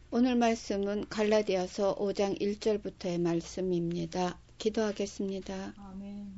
오늘 말씀은 갈라디아서 5장 1절부터의 말씀입니다. 기도하겠습니다. 아멘.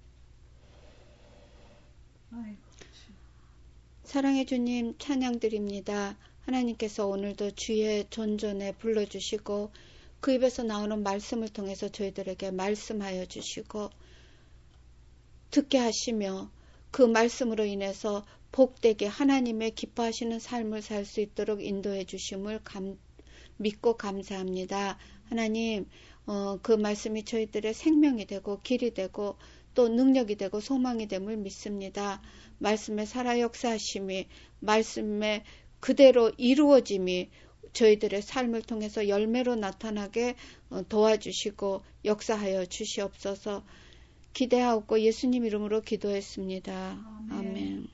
아이고. 사랑의 주님 찬양드립니다. 하나님께서 오늘도 주의 존존에 불러주시고 그 입에서 나오는 말씀을 통해서 저희들에게 말씀하여 주시고 듣게 하시며 그 말씀으로 인해서 복되게 하나님의 기뻐하시는 삶을 살 수 있도록 인도해 주심을 믿고 감사합니다. 하나님, 그 말씀이 저희들의 생명이 되고 길이 되고 또 능력이 되고 소망이 됨을 믿습니다. 말씀의 살아 역사하심이 말씀의 그대로 이루어짐이 저희들의 삶을 통해서 열매로 나타나게 도와주시고 역사하여 주시옵소서. 기대하옵고 예수님 이름으로 기도했습니다. 아멘.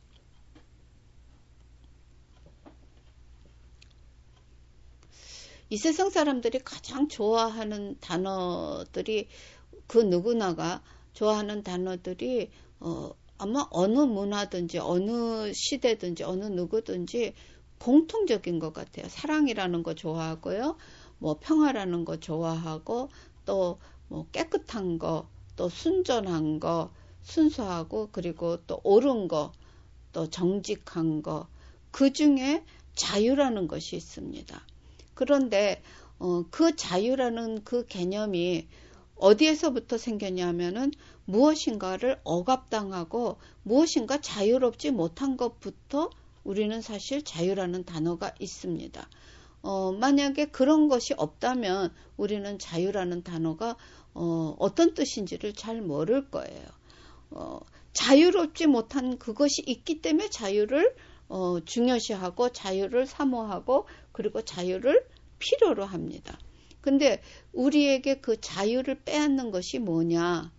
이 세상 사람들이 가장 좋아하는 단어들이 그 누구나가 좋아하는 단어들이 아마 어느 문화든지 어느 시대든지 어느 누구든지 공통적인 것 같아요. 사랑이라는 거 좋아하고요. 뭐 평화라는 거 좋아하고 또 뭐 깨끗한 거, 또 순전한 거, 순수하고 그리고 또 옳은 거, 또 정직한 거. 그 중에 자유라는 것이 있습니다. 그런데 그 자유라는 그 개념이 어디에서부터 생겼냐면은 무엇인가를 억압당하고 무엇인가 자유롭지 못한 것부터 우리는 사실 자유라는 단어가 있습니다. 만약에 그런 것이 없다면 우리는 자유라는 단어가 어떤 뜻인지를 잘 모를 거예요. 자유롭지 못한 그것이 있기 때문에 자유를 중요시하고 자유를 사모하고 그리고 자유를 필요로 합니다. 근데 우리에게 그 자유를 빼앗는 것이 뭐냐?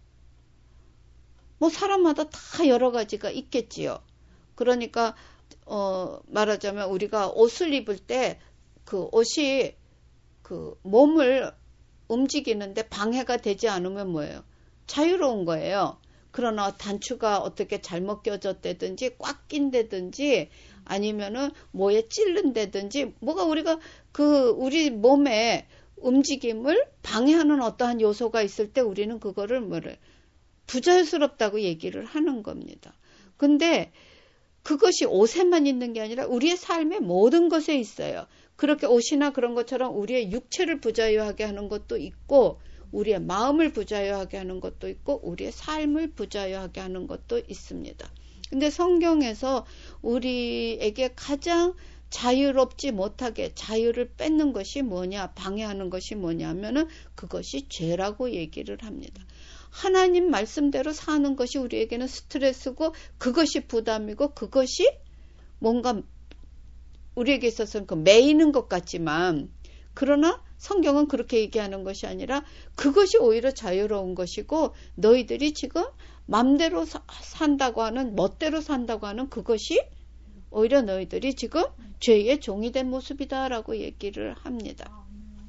뭐 사람마다 다 여러 가지가 있겠지요. 그러니까 말하자면 우리가 옷을 입을 때 그 옷이 그 몸을 움직이는데 방해가 되지 않으면 뭐예요? 자유로운 거예요. 그러나 단추가 어떻게 잘못 껴졌다든지 꽉 낀다든지 아니면은 뭐에 찔른다든지 뭐가 우리가 우리 몸의 움직임을 방해하는 어떠한 요소가 있을 때 우리는 그거를 부자유스럽다고 얘기를 하는 겁니다. 근데 그것이 옷에만 있는 게 아니라 우리의 삶의 모든 것에 있어요. 그렇게 옷이나 그런 것처럼 우리의 육체를 부자유하게 하는 것도 있고 우리의 마음을 부자유하게 하는 것도 있고 우리의 삶을 부자유하게 하는 것도 있습니다. 근데 성경에서 우리에게 가장 자유롭지 못하게 자유를 뺏는 것이 뭐냐, 방해하는 것이 뭐냐면은 그것이 죄라고 얘기를 합니다. 하나님 말씀대로 사는 것이 우리에게는 스트레스고 그것이 부담이고 그것이 뭔가 우리에게 있어서는 매이는 것 같지만 그러나 성경은 그렇게 얘기하는 것이 아니라 그것이 오히려 자유로운 것이고 너희들이 지금 맘대로 산다고 하는 멋대로 산다고 하는 그것이 오히려 너희들이 지금 죄의 종이 된 모습이다라고 얘기를 합니다.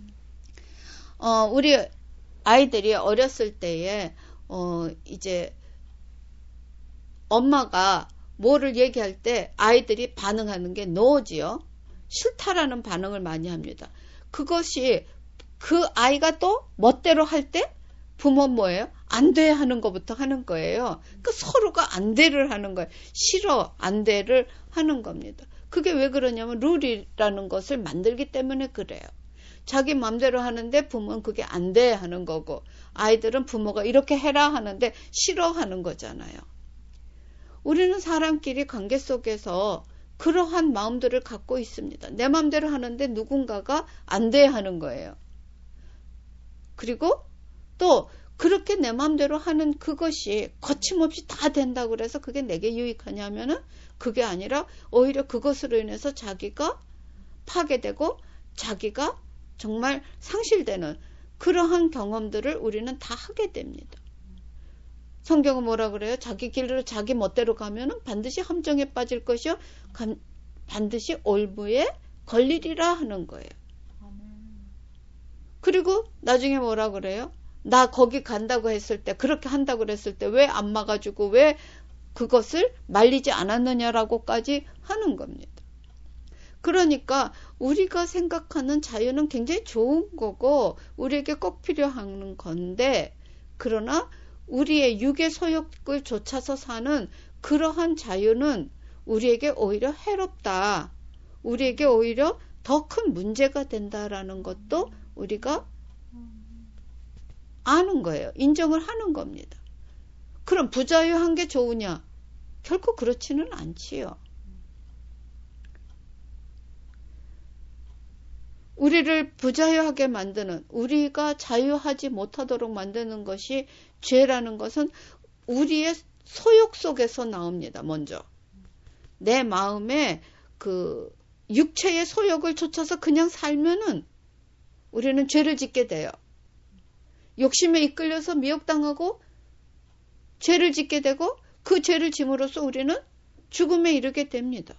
우리 아이들이 어렸을 때에 이제 엄마가 뭐를 얘기할 때 아이들이 반응하는 게 no지요. 싫다라는 반응을 많이 합니다. 그것이 그 아이가 또 멋대로 할 때 부모는 뭐예요? 안 돼 하는 것부터 하는 거예요. 그 서로가 안 돼를 하는 거예요. 싫어, 안 돼를 하는 겁니다. 그게 왜 그러냐면 룰이라는 것을 만들기 때문에 그래요. 자기 마음대로 하는데 부모는 그게 안 돼 하는 거고 아이들은 부모가 이렇게 해라 하는데 싫어하는 거잖아요. 우리는 사람끼리 관계 속에서 그러한 마음들을 갖고 있습니다. 내 마음대로 하는데 누군가가 안 돼 하는 거예요. 그리고 또 그렇게 내 마음대로 하는 그것이 거침없이 다 된다고 그래서 그게 내게 유익하냐면은 그게 아니라 오히려 그것으로 인해서 자기가 파괴되고 자기가 정말 상실되는 그러한 경험들을 우리는 다 하게 됩니다. 성경은 뭐라 그래요? 자기 길로 자기 멋대로 가면은 반드시 함정에 빠질 것이요 반드시 올무에 걸리리라 하는 거예요. 그리고 나중에 뭐라 그래요? 나 거기 간다고 했을 때 그렇게 한다고 그랬을 때 왜 안 막아주고 왜 그것을 말리지 않았느냐라고까지 하는 겁니다. 그러니까 우리가 생각하는 자유는 굉장히 좋은 거고 우리에게 꼭 필요한 건데, 그러나 우리의 육의 소욕을 좇아서 사는 그러한 자유는 우리에게 오히려 해롭다. 우리에게 오히려 더 큰 문제가 된다라는 것도 우리가 아는 거예요. 인정을 하는 겁니다. 그럼 부자유한 게 좋으냐? 결코 그렇지는 않지요. 우리를 부자유하게 만드는, 우리가 자유하지 못하도록 만드는 것이 죄라는 것은 우리의 소욕 속에서 나옵니다. 먼저 내 마음에 그 육체의 소욕을 좇아서 그냥 살면은 우리는 죄를 짓게 돼요. 욕심에 이끌려서 미혹당하고 죄를 짓게 되고 그 죄를 짐으로써 우리는 죽음에 이르게 됩니다.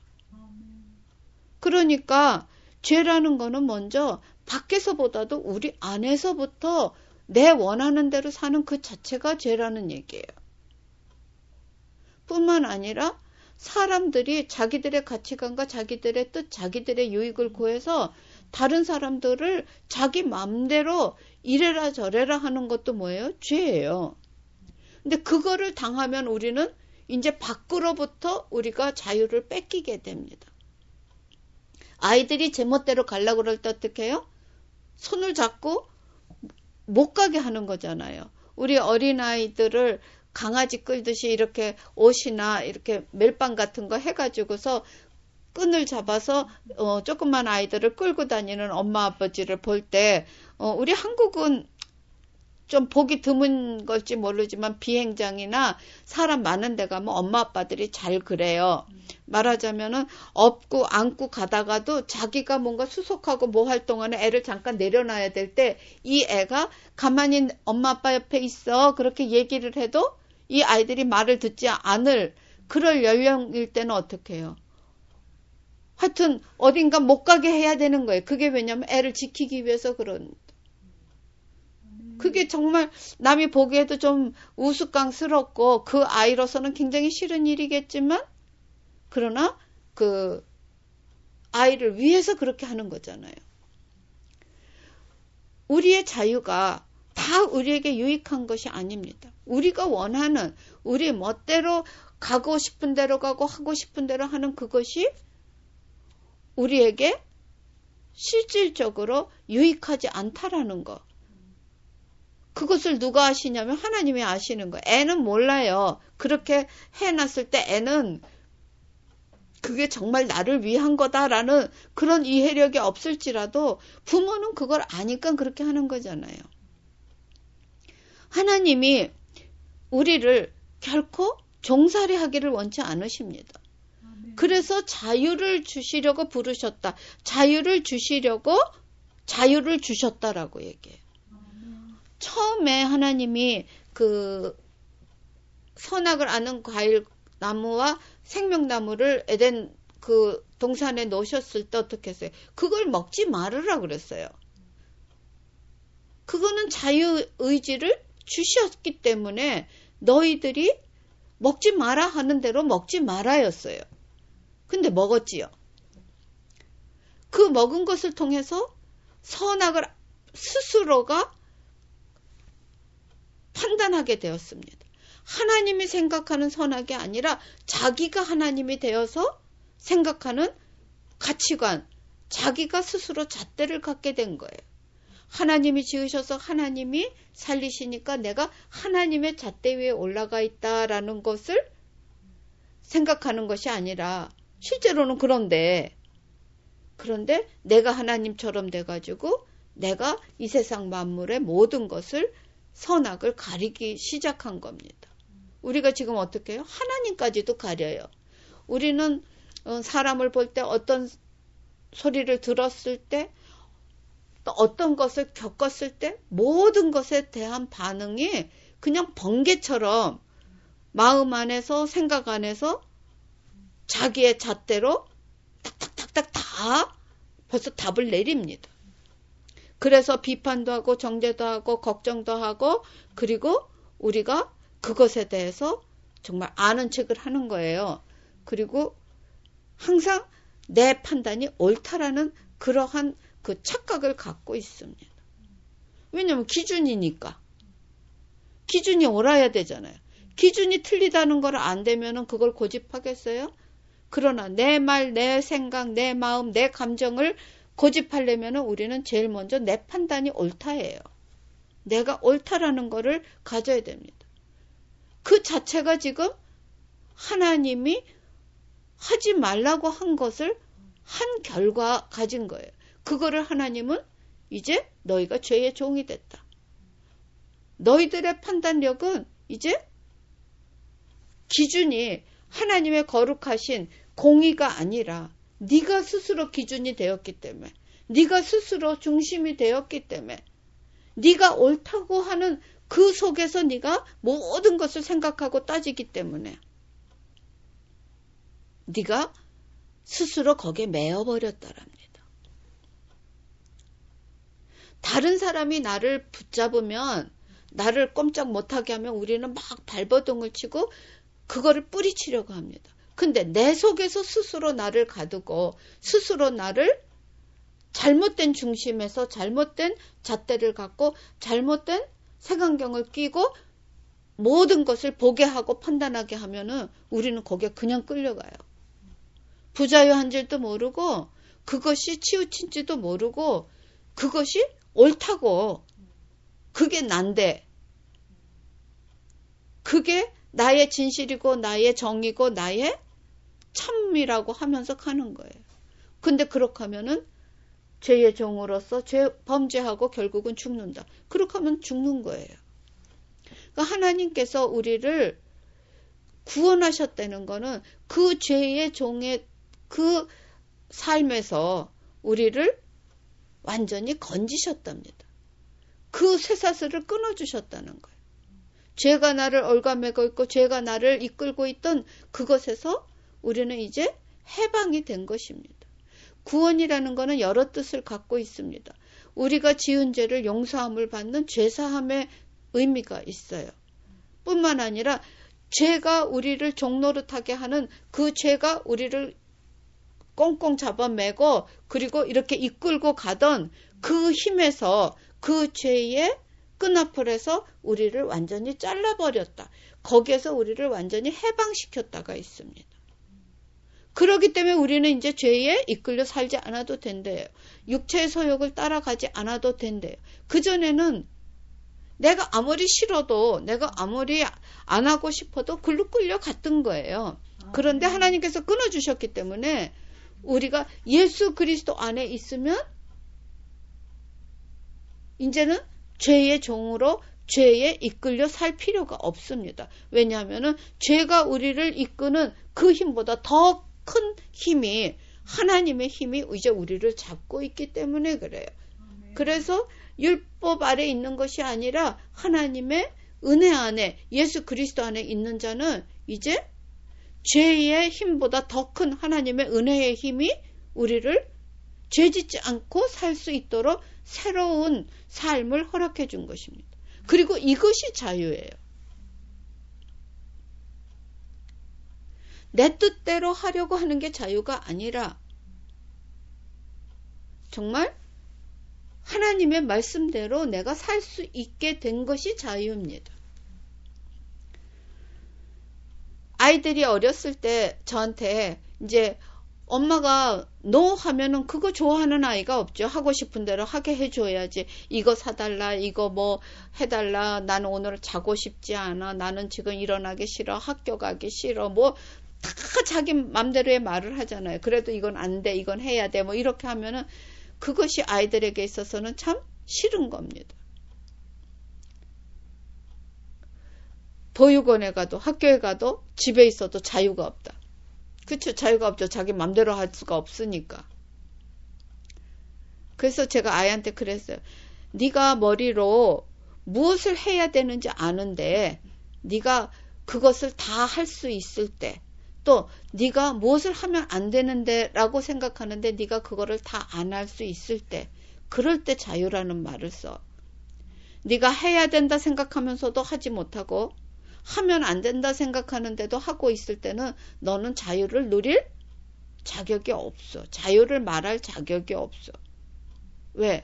그러니까 죄라는 거는 먼저 밖에서보다도 우리 안에서부터 내 원하는 대로 사는 그 자체가 죄라는 얘기예요. 뿐만 아니라 사람들이 자기들의 가치관과 자기들의 뜻, 자기들의 유익을 구해서 다른 사람들을 자기 마음대로 이래라 저래라 하는 것도 뭐예요? 죄예요. 근데 그거를 당하면 우리는 이제 밖으로부터 우리가 자유를 뺏기게 됩니다. 아이들이 제멋대로 가려고 그럴 때 어떻게 해요? 손을 잡고 못 가게 하는 거잖아요. 우리 어린아이들을 강아지 끌듯이 이렇게 옷이나 이렇게 멜빵 같은 거 해가지고서 끈을 잡아서 조그만 아이들을 끌고 다니는 엄마 아버지를 볼 때 우리 한국은 좀 보기 드문 걸지 모르지만 비행장이나 사람 많은 데 가면 엄마 아빠들이 잘 그래요. 말하자면은 업고 안고 가다가도 자기가 뭔가 수속하고 뭐 할 동안에 애를 잠깐 내려놔야 될 때 이 애가 가만히 엄마 아빠 옆에 있어 그렇게 얘기를 해도 이 아이들이 말을 듣지 않을 그럴 연령일 때는 어떻게 해요? 하여튼 어딘가 못 가게 해야 되는 거예요. 그게 왜냐면 애를 지키기 위해서 그런. 그게 정말 남이 보기에도 좀 우스꽝스럽고 그 아이로서는 굉장히 싫은 일이겠지만 그러나 그 아이를 위해서 그렇게 하는 거잖아요. 우리의 자유가 다 우리에게 유익한 것이 아닙니다. 우리가 원하는 우리 멋대로 가고 싶은 대로 가고 하고 싶은 대로 하는 그것이 우리에게 실질적으로 유익하지 않다라는 거. 그것을 누가 아시냐면 하나님이 아시는 거예요. 애는 몰라요. 그렇게 해놨을 때 애는 그게 정말 나를 위한 거다라는 그런 이해력이 없을지라도 부모는 그걸 아니까 그렇게 하는 거잖아요. 하나님이 우리를 결코 종살이 하기를 원치 않으십니다. 그래서 자유를 주시려고 부르셨다. 자유를 주시려고 자유를 주셨다라고 얘기해요. 처음에 하나님이 그 선악을 아는 과일 나무와 생명나무를 에덴 그 동산에 놓으셨을 때 어떻게 했어요? 그걸 먹지 말으라 그랬어요. 그거는 자유의지를 주셨기 때문에 너희들이 먹지 마라 하는 대로 먹지 말아였어요. 근데 먹었지요. 그 먹은 것을 통해서 선악을 스스로가 판단하게 되었습니다. 하나님이 생각하는 선악이 아니라 자기가 하나님이 되어서 생각하는 가치관, 자기가 스스로 잣대를 갖게 된 거예요. 하나님이 지으셔서 하나님이 살리시니까 내가 하나님의 잣대 위에 올라가 있다라는 것을 생각하는 것이 아니라 실제로는 그런데 내가 하나님처럼 돼가지고 내가 이 세상 만물의 모든 것을 선악을 가리기 시작한 겁니다. 우리가 지금 어떻게 해요? 하나님까지도 가려요. 우리는 사람을 볼 때 어떤 소리를 들었을 때 또 어떤 것을 겪었을 때 모든 것에 대한 반응이 그냥 번개처럼 마음 안에서 생각 안에서 자기의 잣대로 딱딱딱딱 다 벌써 답을 내립니다. 그래서 비판도 하고 정죄도 하고 걱정도 하고 그리고 우리가 그것에 대해서 정말 아는 척을 하는 거예요. 그리고 항상 내 판단이 옳다라는 그러한 그 착각을 갖고 있습니다. 왜냐면 기준이니까. 기준이 옳아야 되잖아요. 기준이 틀리다는 걸 안 되면은 그걸 고집하겠어요? 그러나 내 말, 내 생각, 내 마음, 내 감정을 고집하려면은 우리는 제일 먼저 내 판단이 옳다예요. 내가 옳다라는 거를 가져야 됩니다. 그 자체가 지금 하나님이 하지 말라고 한 것을 한 결과 가진 거예요. 그거를 하나님은 이제 너희가 죄의 종이 됐다. 너희들의 판단력은 이제 기준이 하나님의 거룩하신 공의가 아니라 네가 스스로 기준이 되었기 때문에, 네가 스스로 중심이 되었기 때문에, 네가 옳다고 하는 그 속에서 네가 모든 것을 생각하고 따지기 때문에 네가 스스로 거기에 매여버렸다랍니다. 다른 사람이 나를 붙잡으면, 나를 꼼짝 못하게 하면 우리는 막 발버둥을 치고 그거를 뿌리치려고 합니다. 근데 내 속에서 스스로 나를 가두고 스스로 나를 잘못된 중심에서 잘못된 잣대를 갖고 잘못된 색안경을 끼고 모든 것을 보게 하고 판단하게 하면은 우리는 거기에 그냥 끌려가요. 부자유 한 줄도 모르고 그것이 치우친지도 모르고 그것이 옳다고, 그게 난데, 그게 나의 진실이고 나의 정이고 나의 참이라고 하면서 가는 거예요. 근데 그렇게 하면은 죄의 종으로서 범죄하고 결국은 죽는다. 그렇게 하면 죽는 거예요. 그러니까 하나님께서 우리를 구원하셨다는 거는 그 죄의 종의 그 삶에서 우리를 완전히 건지셨답니다. 그 쇠사슬을 끊어주셨다는 거예요. 죄가 나를 얽어매고 있고 죄가 나를 이끌고 있던 그것에서 우리는 이제 해방이 된 것입니다. 구원이라는 것은 여러 뜻을 갖고 있습니다. 우리가 지은 죄를 용서함을 받는 죄사함의 의미가 있어요. 뿐만 아니라 죄가 우리를 종노릇하게 하는 그 죄가 우리를 꽁꽁 잡아매고 그리고 이렇게 이끌고 가던 그 힘에서 그 죄의 끈앞을에서 우리를 완전히 잘라버렸다. 거기에서 우리를 완전히 해방시켰다가 있습니다. 그렇기 때문에 우리는 이제 죄에 이끌려 살지 않아도 된대요. 육체의 소욕을 따라가지 않아도 된대요. 그전에는 내가 아무리 싫어도, 내가 아무리 안 하고 싶어도 글로 끌려갔던 거예요. 그런데 하나님께서 끊어주셨기 때문에 우리가 예수 그리스도 안에 있으면 이제는 죄의 종으로 죄에 이끌려 살 필요가 없습니다. 왜냐하면 죄가 우리를 이끄는 그 힘보다 더 큰 힘이, 하나님의 힘이 이제 우리를 잡고 있기 때문에 그래요. 그래서 율법 아래 있는 것이 아니라 하나님의 은혜 안에, 예수 그리스도 안에 있는 자는 이제 죄의 힘보다 더 큰 하나님의 은혜의 힘이 우리를 죄짓지 않고 살 수 있도록 새로운 삶을 허락해 준 것입니다. 그리고 이것이 자유예요. 내 뜻대로 하려고 하는 게 자유가 아니라 정말 하나님의 말씀대로 내가 살 수 있게 된 것이 자유입니다. 아이들이 어렸을 때 저한테 이제 엄마가 no 하면은 그거 좋아하는 아이가 없죠. 하고 싶은 대로 하게 해줘야지. 이거 사달라, 이거 뭐 해달라, 나는 오늘 자고 싶지 않아, 나는 지금 일어나기 싫어, 학교 가기 싫어, 뭐 다 자기 맘대로의 말을 하잖아요. 그래도 이건 안 돼, 이건 해야 돼, 뭐 이렇게 하면은 그것이 아이들에게 있어서는 참 싫은 겁니다. 보육원에 가도 학교에 가도 집에 있어도 자유가 없다. 그쵸? 자유가 없죠. 자기 맘대로 할 수가 없으니까. 그래서 제가 아이한테 그랬어요. 네가 머리로 무엇을 해야 되는지 아는데 네가 그것을 다 할 수 있을 때, 또 네가 무엇을 하면 안 되는데 라고 생각하는데 네가 그거를 다 안 할 수 있을 때, 그럴 때 자유라는 말을 써. 네가 해야 된다 생각하면서도 하지 못하고 하면 안 된다 생각하는데도 하고 있을 때는 너는 자유를 누릴 자격이 없어. 자유를 말할 자격이 없어. 왜?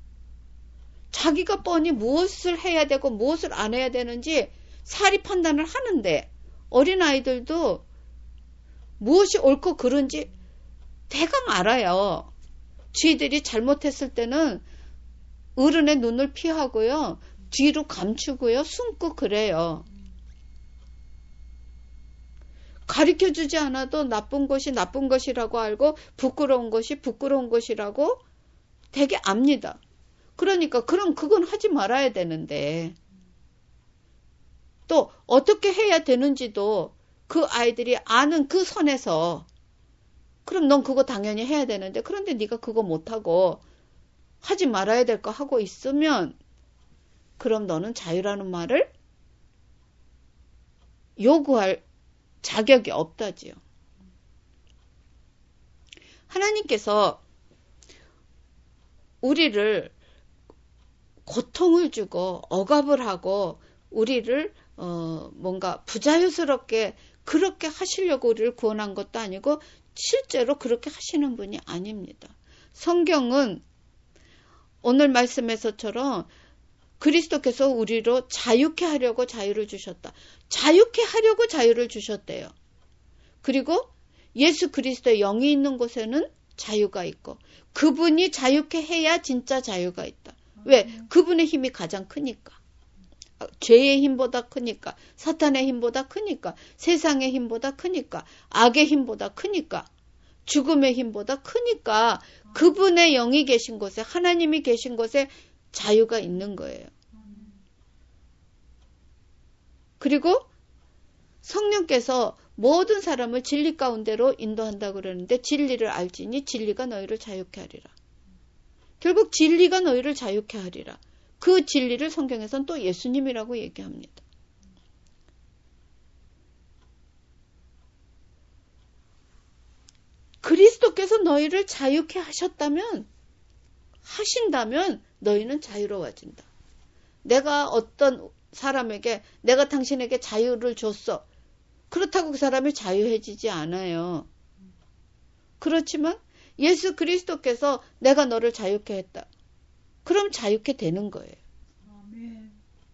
자기가 뻔히 무엇을 해야 되고 무엇을 안 해야 되는지 사리 판단을 하는데 어린아이들도 무엇이 옳고 그른지 대강 알아요. 쥐들이 잘못했을 때는 어른의 눈을 피하고요. 뒤로 감추고요. 숨고 그래요. 가르쳐주지 않아도 나쁜 것이 나쁜 것이라고 알고 부끄러운 것이 부끄러운 것이라고 되게 압니다. 그러니까 그럼 그건 하지 말아야 되는데 또 어떻게 해야 되는지도 그 아이들이 아는 그 선에서 그럼 넌 그거 당연히 해야 되는데 그런데 네가 그거 못하고 하지 말아야 될 거 하고 있으면 그럼 너는 자유라는 말을 요구할 자격이 없다지요. 하나님께서 우리를 고통을 주고 억압을 하고 우리를 뭔가 부자유스럽게 그렇게 하시려고 우리를 구원한 것도 아니고 실제로 그렇게 하시는 분이 아닙니다. 성경은 오늘 말씀에서처럼 그리스도께서 우리로 자유케 하려고 자유를 주셨다. 자유케 하려고 자유를 주셨대요. 그리고 예수 그리스도의 영이 있는 곳에는 자유가 있고 그분이 자유케 해야 진짜 자유가 있다. 왜? 그분의 힘이 가장 크니까. 죄의 힘보다 크니까. 사탄의 힘보다 크니까. 세상의 힘보다 크니까. 악의 힘보다 크니까. 죽음의 힘보다 크니까 그분의 영이 계신 곳에 하나님이 계신 곳에 자유가 있는 거예요. 그리고 성령께서 모든 사람을 진리 가운데로 인도한다고 그러는데 진리를 알지니 진리가 너희를 자유케 하리라. 결국 진리가 너희를 자유케 하리라. 그 진리를 성경에서는 또 예수님이라고 얘기합니다. 그리스도께서 너희를 자유케 하신다면 너희는 자유로워진다. 내가 어떤 사람에게 내가 당신에게 자유를 줬어. 그렇다고 그 사람이 자유해지지 않아요. 그렇지만 예수 그리스도께서 내가 너를 자유케 했다. 그럼 자유케 되는 거예요. 아멘.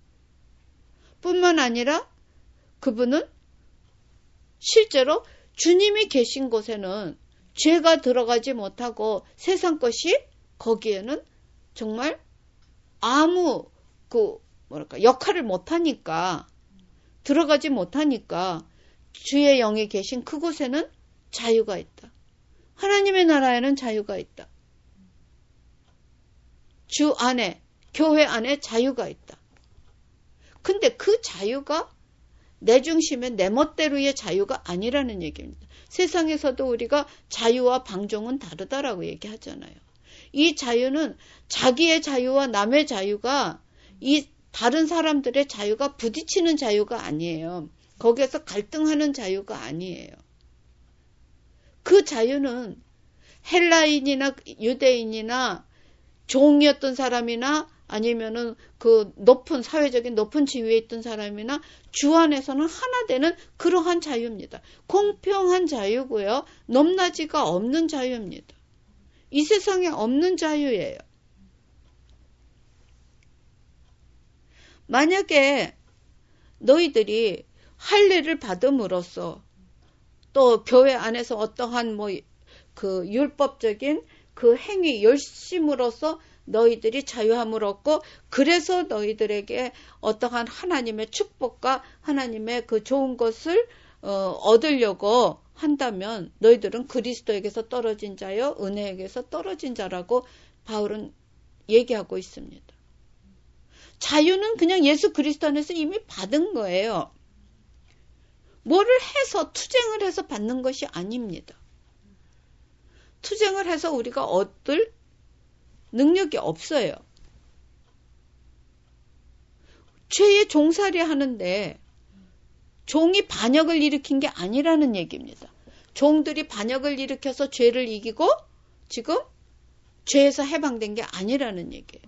뿐만 아니라 그분은 실제로 주님이 계신 곳에는 죄가 들어가지 못하고 세상 것이 거기에는 정말 아무 역할을 못하니까 들어가지 못하니까 주의 영이 계신 그곳에는 자유가 있다. 하나님의 나라에는 자유가 있다. 주 안에, 교회 안에 자유가 있다. 근데 그 자유가 내 중심의 내 멋대로의 자유가 아니라는 얘기입니다. 세상에서도 우리가 자유와 방종은 다르다라고 얘기하잖아요. 이 자유는 자기의 자유와 남의 자유가 이 다른 사람들의 자유가 부딪히는 자유가 아니에요. 거기에서 갈등하는 자유가 아니에요. 그 자유는 헬라인이나 유대인이나 종이었던 사람이나 아니면은 그 사회적인 높은 지위에 있던 사람이나 주 안에서는 하나 되는 그러한 자유입니다. 공평한 자유고요. 넘나지가 없는 자유입니다. 이 세상에 없는 자유예요. 만약에 너희들이 할례를 받음으로써 또 교회 안에서 어떠한 그 율법적인 그 행위 열심으로써 너희들이 자유함을 얻고 그래서 너희들에게 어떠한 하나님의 축복과 하나님의 그 좋은 것을 얻으려고 한다면 너희들은 그리스도에게서 떨어진 자여 은혜에게서 떨어진 자라고 바울은 얘기하고 있습니다. 자유는 그냥 예수 그리스도 안에서 이미 받은 거예요. 뭐를 해서 투쟁을 해서 받는 것이 아닙니다. 투쟁을 해서 우리가 얻을 능력이 없어요. 죄에 종살이 하는데 종이 반역을 일으킨 게 아니라는 얘기입니다. 종들이 반역을 일으켜서 죄를 이기고 지금 죄에서 해방된 게 아니라는 얘기예요.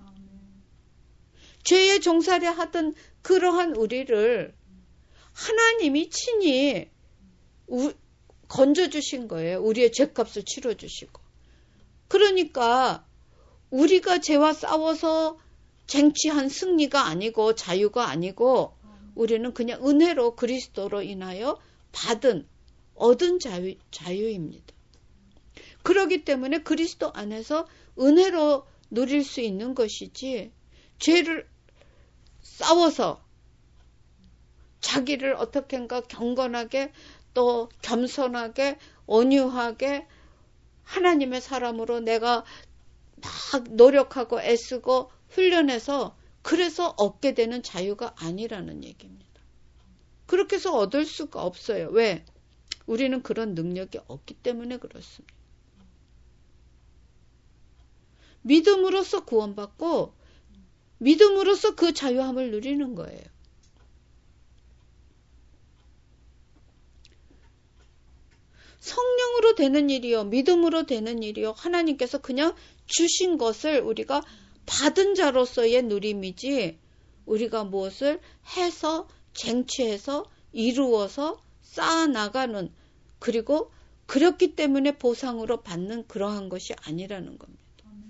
죄에 종살이 하던 그러한 우리를 하나님이 친히 건져주신 거예요. 우리의 죄값을 치러주시고. 그러니까 우리가 죄와 싸워서 쟁취한 승리가 아니고 자유가 아니고 우리는 그냥 은혜로 그리스도로 인하여 얻은 자유입니다. 그렇기 때문에 그리스도 안에서 은혜로 누릴 수 있는 것이지 죄를 싸워서 자기를 어떻게인가 경건하게 또 겸손하게 온유하게 하나님의 사람으로 내가 막 노력하고 애쓰고 훈련해서 그래서 얻게 되는 자유가 아니라는 얘기입니다. 그렇게 해서 얻을 수가 없어요. 왜? 우리는 그런 능력이 없기 때문에 그렇습니다. 믿음으로써 구원받고 믿음으로써 그 자유함을 누리는 거예요. 성령으로 되는 일이요, 믿음으로 되는 일이요, 하나님께서 그냥 주신 것을 우리가 받은 자로서의 누림이지, 우리가 무엇을 해서, 쟁취해서, 이루어서 쌓아나가는, 그리고 그렇기 때문에 보상으로 받는 그러한 것이 아니라는 겁니다.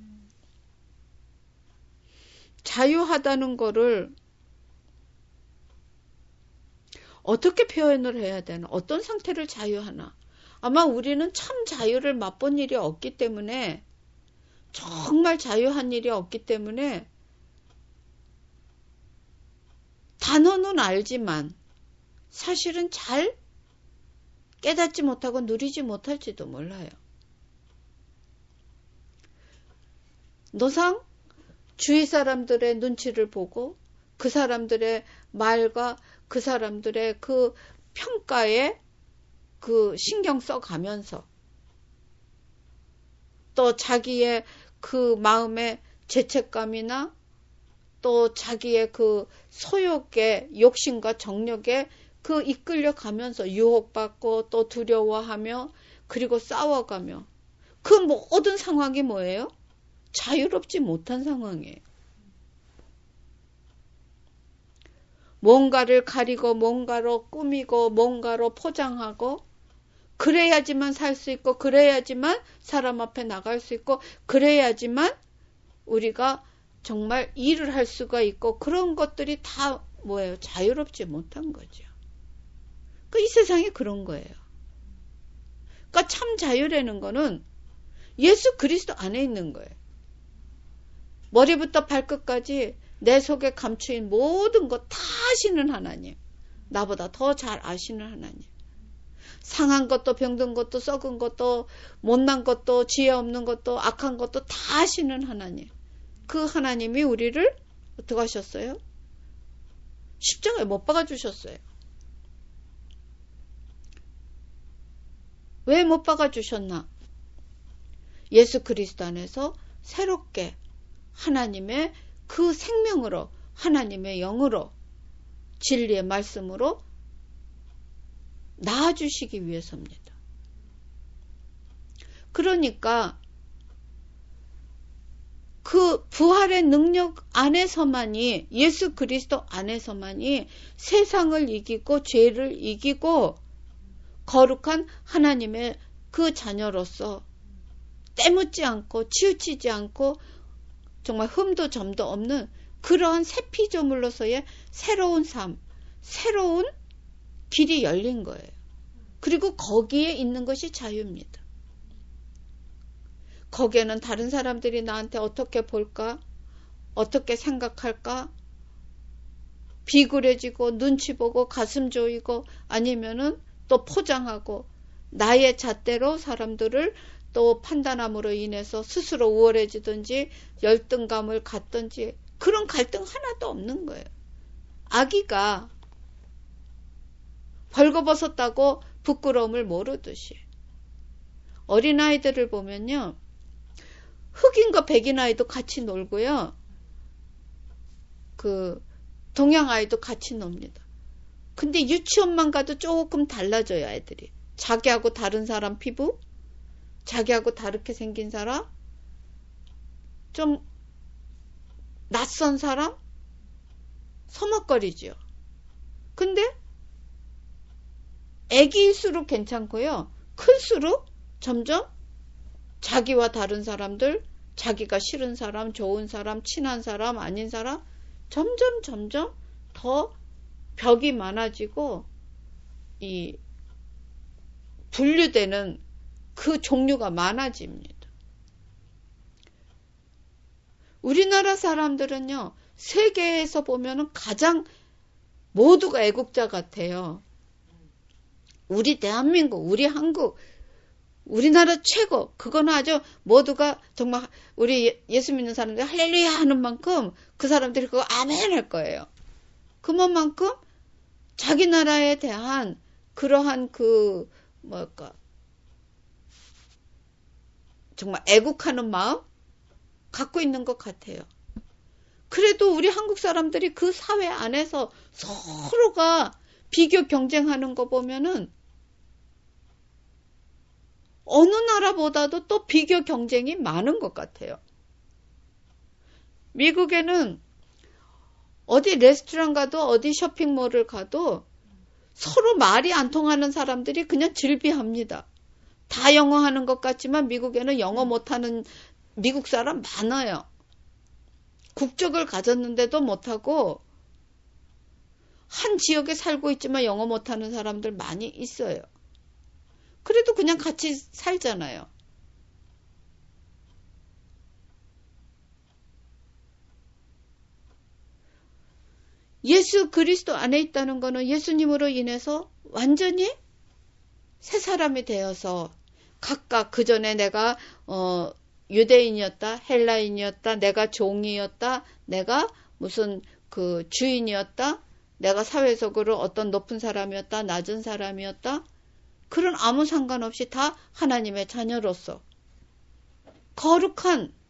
자유하다는 거를 어떻게 표현을 해야 되나? 어떤 상태를 자유하나? 아마 우리는 참 자유를 맛본 일이 없기 때문에, 정말 자유한 일이 없기 때문에 단어는 알지만 사실은 잘 깨닫지 못하고 누리지 못할지도 몰라요. 노상 주위 사람들의 눈치를 보고 그 사람들의 말과 그 사람들의 그 평가에 그 신경 써가면서 또 자기의 그 마음의 죄책감이나 또 자기의 그 소욕의 욕심과 정력에 그 이끌려가면서 유혹받고 또 두려워하며 그리고 싸워가며 그 모든 상황이 뭐예요? 자유롭지 못한 상황이에요. 뭔가를 가리고 뭔가로 꾸미고 뭔가로 포장하고 그래야지만 살 수 있고 그래야지만 사람 앞에 나갈 수 있고 그래야지만 우리가 정말 일을 할 수가 있고 그런 것들이 다 뭐예요? 자유롭지 못한 거죠. 이 세상이 그런 거예요. 그러니까 참 자유라는 거는 예수 그리스도 안에 있는 거예요. 머리부터 발끝까지 내 속에 감추인 모든 것 다 아시는 하나님. 나보다 더 잘 아시는 하나님. 상한 것도 병든 것도 썩은 것도 못난 것도 지혜 없는 것도 악한 것도 다 아시는 하나님. 그 하나님이 우리를 어떻게 하셨어요? 십자가에 못 박아주셨어요. 왜 못 박아주셨나? 예수 그리스도 안에서 새롭게 하나님의 그 생명으로 하나님의 영으로 진리의 말씀으로 낳아주시기 위해서입니다. 그러니까 그 부활의 능력 안에서만이 예수 그리스도 안에서만이 세상을 이기고 죄를 이기고 거룩한 하나님의 그 자녀로서 때묻지 않고 치우치지 않고 정말 흠도 점도 없는 그러한 새 피조물로서의 새로운 삶, 새로운 길이 열린 거예요. 그리고 거기에 있는 것이 자유입니다. 거기에는 다른 사람들이 나한테 어떻게 볼까? 어떻게 생각할까? 비굴해지고 눈치 보고 가슴 조이고 아니면은 또 포장하고 나의 잣대로 사람들을 또 판단함으로 인해서 스스로 우월해지든지 열등감을 갖든지 그런 갈등 하나도 없는 거예요. 아기가 벌거벗었다고 부끄러움을 모르듯이 어린아이들을 보면요. 흑인과 백인아이도 같이 놀고요. 그 동양아이도 같이 놉니다. 근데 유치원만 가도 조금 달라져요. 애들이. 자기하고 다른 사람 피부, 자기하고 다르게 생긴 사람, 좀 낯선 사람, 서먹거리죠. 근데 애기일수록 괜찮고요. 클수록 점점 자기와 다른 사람들, 자기가 싫은 사람, 좋은 사람, 친한 사람, 아닌 사람 점점 더 벽이 많아지고 이 분류되는 그 종류가 많아집니다. 우리나라 사람들은요, 세계에서 보면은 가장 모두가 애국자 같아요. 우리 대한민국, 우리 한국, 우리나라 최고. 그거는 아주 모두가 정말 우리 예수 믿는 사람들이 할렐루야 하는 만큼 그 사람들이 그거 아멘 할 거예요. 그만큼 자기 나라에 대한 그러한 정말 애국하는 마음 갖고 있는 것 같아요. 그래도 우리 한국 사람들이 그 사회 안에서 서로가 비교 경쟁하는 거 보면은 어느 나라보다도 또 비교 경쟁이 많은 것 같아요. 미국에는 어디 레스토랑 가도 어디 쇼핑몰을 가도 서로 말이 안 통하는 사람들이 그냥 질비합니다. 다 영어 하는 것 같지만 미국에는 영어 못하는 미국 사람 많아요. 국적을 가졌는데도 못하고 한 지역에 살고 있지만 영어 못하는 사람들 많이 있어요. 그래도 그냥 같이 살잖아요. 예수 그리스도 안에 있다는 것은 예수님으로 인해서 완전히 새 사람이 되어서 각각 그 전에 내가 유대인이었다, 헬라인이었다, 내가 종이었다, 내가 무슨 그 주인이었다, 내가 사회적으로 어떤 높은 사람이었다, 낮은 사람이었다, 그런 아무 상관없이 다 하나님의 자녀로서 거룩한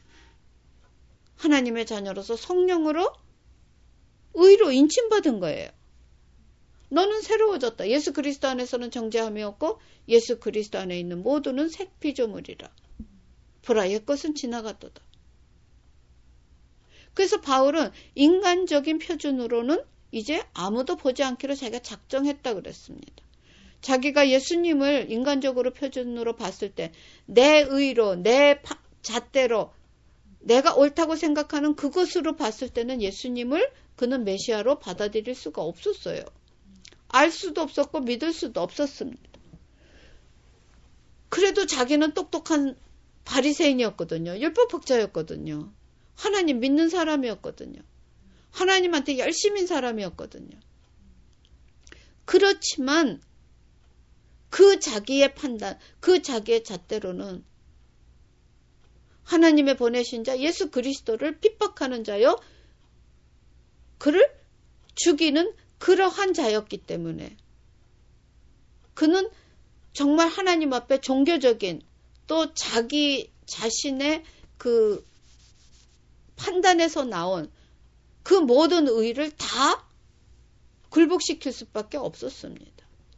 하나님의 자녀로서 성령으로 의로 인침받은 거예요. 너는 새로워졌다. 예수 그리스도 안에서는 정죄함이 없고 예수 그리스도 안에 있는 모두는 새 피조물이라. 보라 옛 것은 지나갔도다. 그래서 바울은 인간적인 표준으로는 이제 아무도 보지 않기로 자기가 작정했다 그랬습니다. 자기가 예수님을 인간적으로 표준으로 봤을 때 내 의로 내 잣대로 내가 옳다고 생각하는 그것으로 봤을 때는 예수님을 그는 메시아로 받아들일 수가 없었어요. 알 수도 없었고 믿을 수도 없었습니다. 그래도 자기는 똑똑한 바리새인이었거든요. 율법학자였거든요. 하나님 믿는 사람이었거든요. 하나님한테 열심인 사람이었거든요. 그렇지만 그 자기의 판단, 그 자기의 잣대로는 하나님의 보내신 자 예수 그리스도를 핍박하는 자요, 그를 죽이는 그러한 자였기 때문에 그는 정말 하나님 앞에 종교적인 또 자기 자신의 그 판단에서 나온 그 모든 의를 다 굴복시킬 수밖에 없었습니다.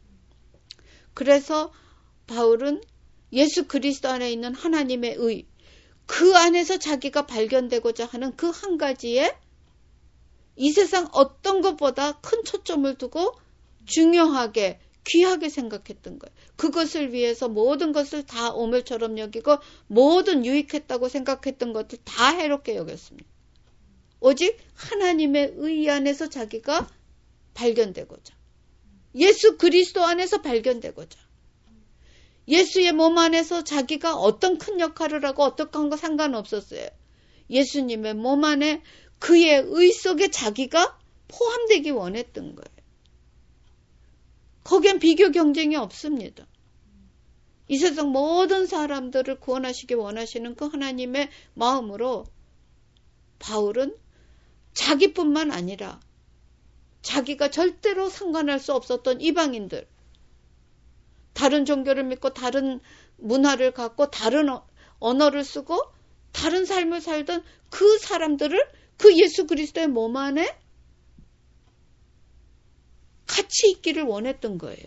그래서 바울은 예수 그리스도 안에 있는 하나님의 의, 그 안에서 자기가 발견되고자 하는 그 한 가지에 이 세상 어떤 것보다 큰 초점을 두고 중요하게 귀하게 생각했던 거예요. 그것을 위해서 모든 것을 다 오물처럼 여기고 모든 유익했다고 생각했던 것들 다 해롭게 여겼습니다. 오직 하나님의 의 안에서 자기가 발견되고자, 예수 그리스도 안에서 발견되고자, 예수의 몸 안에서 자기가 어떤 큰 역할을 하고 어떤 거 상관없었어요. 예수님의 몸 안에 그의 의 속에 자기가 포함되기 원했던 거예요. 거기엔 비교 경쟁이 없습니다. 이 세상 모든 사람들을 구원하시기 원하시는 그 하나님의 마음으로 바울은 자기뿐만 아니라 자기가 절대로 상관할 수 없었던 이방인들, 다른 종교를 믿고 다른 문화를 갖고 다른 언어를 쓰고 다른 삶을 살던 그 사람들을 그 예수 그리스도의 몸 안에 같이 있기를 원했던 거예요.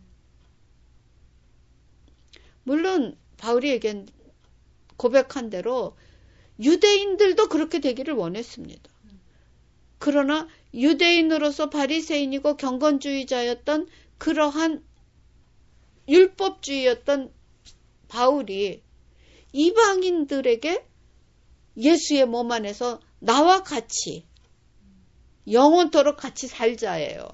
물론 바울이 고백한 대로 유대인들도 그렇게 되기를 원했습니다. 그러나 유대인으로서 바리새인이고 경건주의자였던 그러한 율법주의였던 바울이 이방인들에게 예수의 몸 안에서 나와 같이 영원토록 같이 살자예요.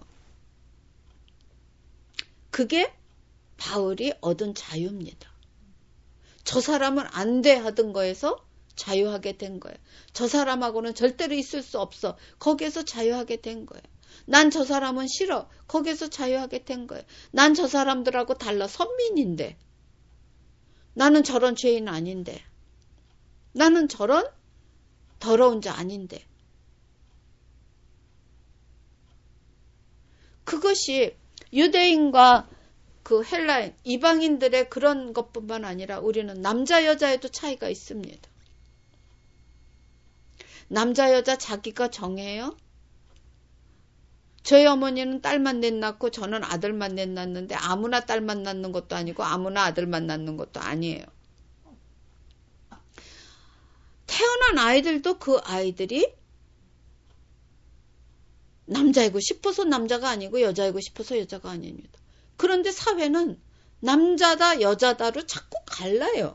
그게 바울이 얻은 자유입니다. 저 사람은 안 돼 하던 거에서 자유하게 된 거예요. 저 사람하고는 절대로 있을 수 없어. 거기에서 자유하게 된 거예요. 난 저 사람은 싫어. 거기에서 자유하게 된 거예요. 난 저 사람들하고 달라. 선민인데. 나는 저런 죄인 아닌데. 나는 저런 더러운 자 아닌데. 그것이 유대인과 그 헬라인, 이방인들의 그런 것뿐만 아니라 우리는 남자 여자에도 차이가 있습니다. 남자 여자 자기가 정해요. 저희 어머니는 딸만 넷 낳고 저는 아들만 넷 낳는데 아무나 딸만 낳는 것도 아니고 아무나 아들만 낳는 것도 아니에요. 태어난 아이들도 그 아이들이 남자이고 싶어서 남자가 아니고 여자이고 싶어서 여자가 아닙니다. 그런데 사회는 남자다 여자다로 자꾸 갈라요.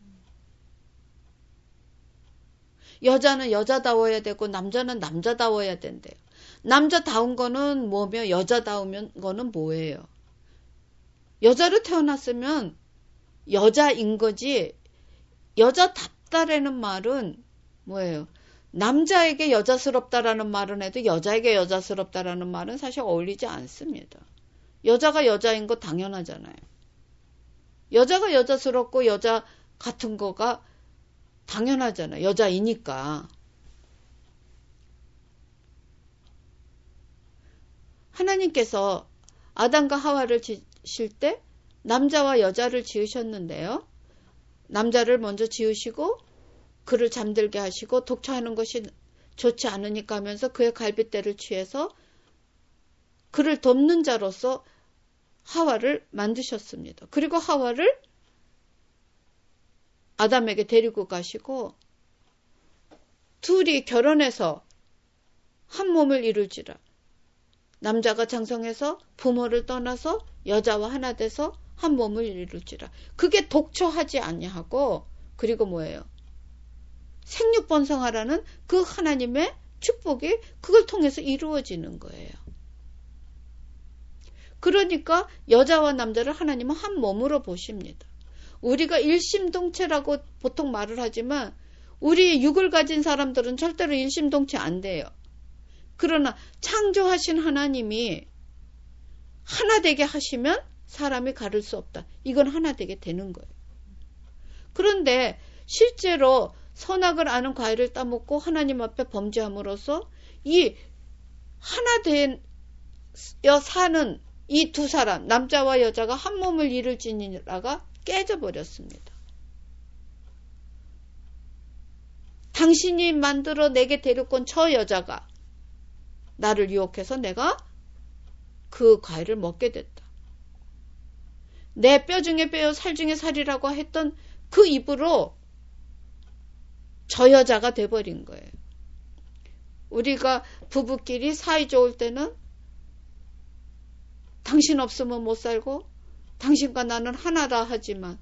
여자는 여자다워야 되고 남자는 남자다워야 된대요. 남자다운 거는 뭐며 여자다운 거는 뭐예요? 여자로 태어났으면 여자인 거지. 여자답다라는 말은 뭐예요? 남자에게 여자스럽다라는 말은 해도 여자에게 여자스럽다라는 말은 사실 어울리지 않습니다. 여자가 여자인 거 당연하잖아요. 여자가 여자스럽고 여자 같은 거가 당연하잖아요. 여자이니까. 하나님께서 아담과 하와를 지으실 때 남자와 여자를 지으셨는데요. 남자를 먼저 지으시고 그를 잠들게 하시고 독처하는 것이 좋지 않으니까 하면서 그의 갈빗대를 취해서 그를 돕는 자로서 하와를 만드셨습니다. 그리고 하와를 아담에게 데리고 가시고 둘이 결혼해서 한 몸을 이루지라. 남자가 장성해서 부모를 떠나서 여자와 하나 돼서 한 몸을 이루지라. 그게 독처하지 아니하고 그리고 뭐예요? 생육번성하라는 그 하나님의 축복이 그걸 통해서 이루어지는 거예요. 그러니까 여자와 남자를 하나님은 한 몸으로 보십니다. 우리가 일심동체라고 보통 말을 하지만 우리 육을 가진 사람들은 절대로 일심동체 안 돼요. 그러나 창조하신 하나님이 하나 되게 하시면 사람이 가를 수 없다. 이건 하나 되게 되는 거예요. 그런데 실제로 선악을 아는 과일을 따먹고 하나님 앞에 범죄함으로써 이 하나 되어 사는 이 두 사람, 남자와 여자가 한 몸을 이룰지니라가 깨져버렸습니다. 당신이 만들어 내게 데려온 저 여자가 나를 유혹해서 내가 그 과일을 먹게 됐다. 내 뼈 중에 뼈요 살 중에 살이라고 했던 그 입으로 저 여자가 돼버린 거예요. 우리가 부부끼리 사이 좋을 때는 당신 없으면 못 살고 당신과 나는 하나라 하지만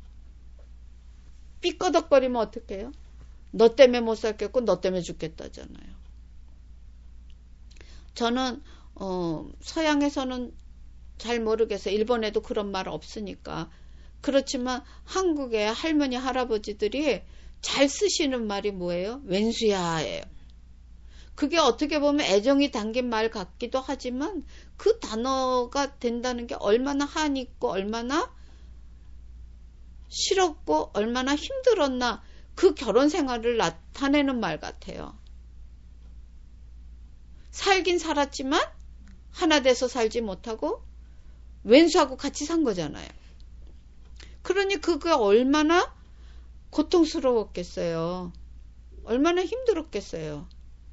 삐꺼덕거리면 어떡해요? 너 때문에 못 살겠고 너 때문에 죽겠다잖아요. 저는 서양에서는 잘 모르겠어요. 일본에도 그런 말 없으니까. 그렇지만 한국의 할머니 할아버지들이 잘 쓰시는 말이 뭐예요? 웬수야예요. 그게 어떻게 보면 애정이 담긴 말 같기도 하지만 그 단어가 된다는 게 얼마나 한이 있고 얼마나 싫었고 얼마나 힘들었나 그 결혼 생활을 나타내는 말 같아요. 살긴 살았지만 하나 돼서 살지 못하고 왼수하고 같이 산 거잖아요. 그러니 그게 얼마나 고통스러웠겠어요. 얼마나 힘들었겠어요.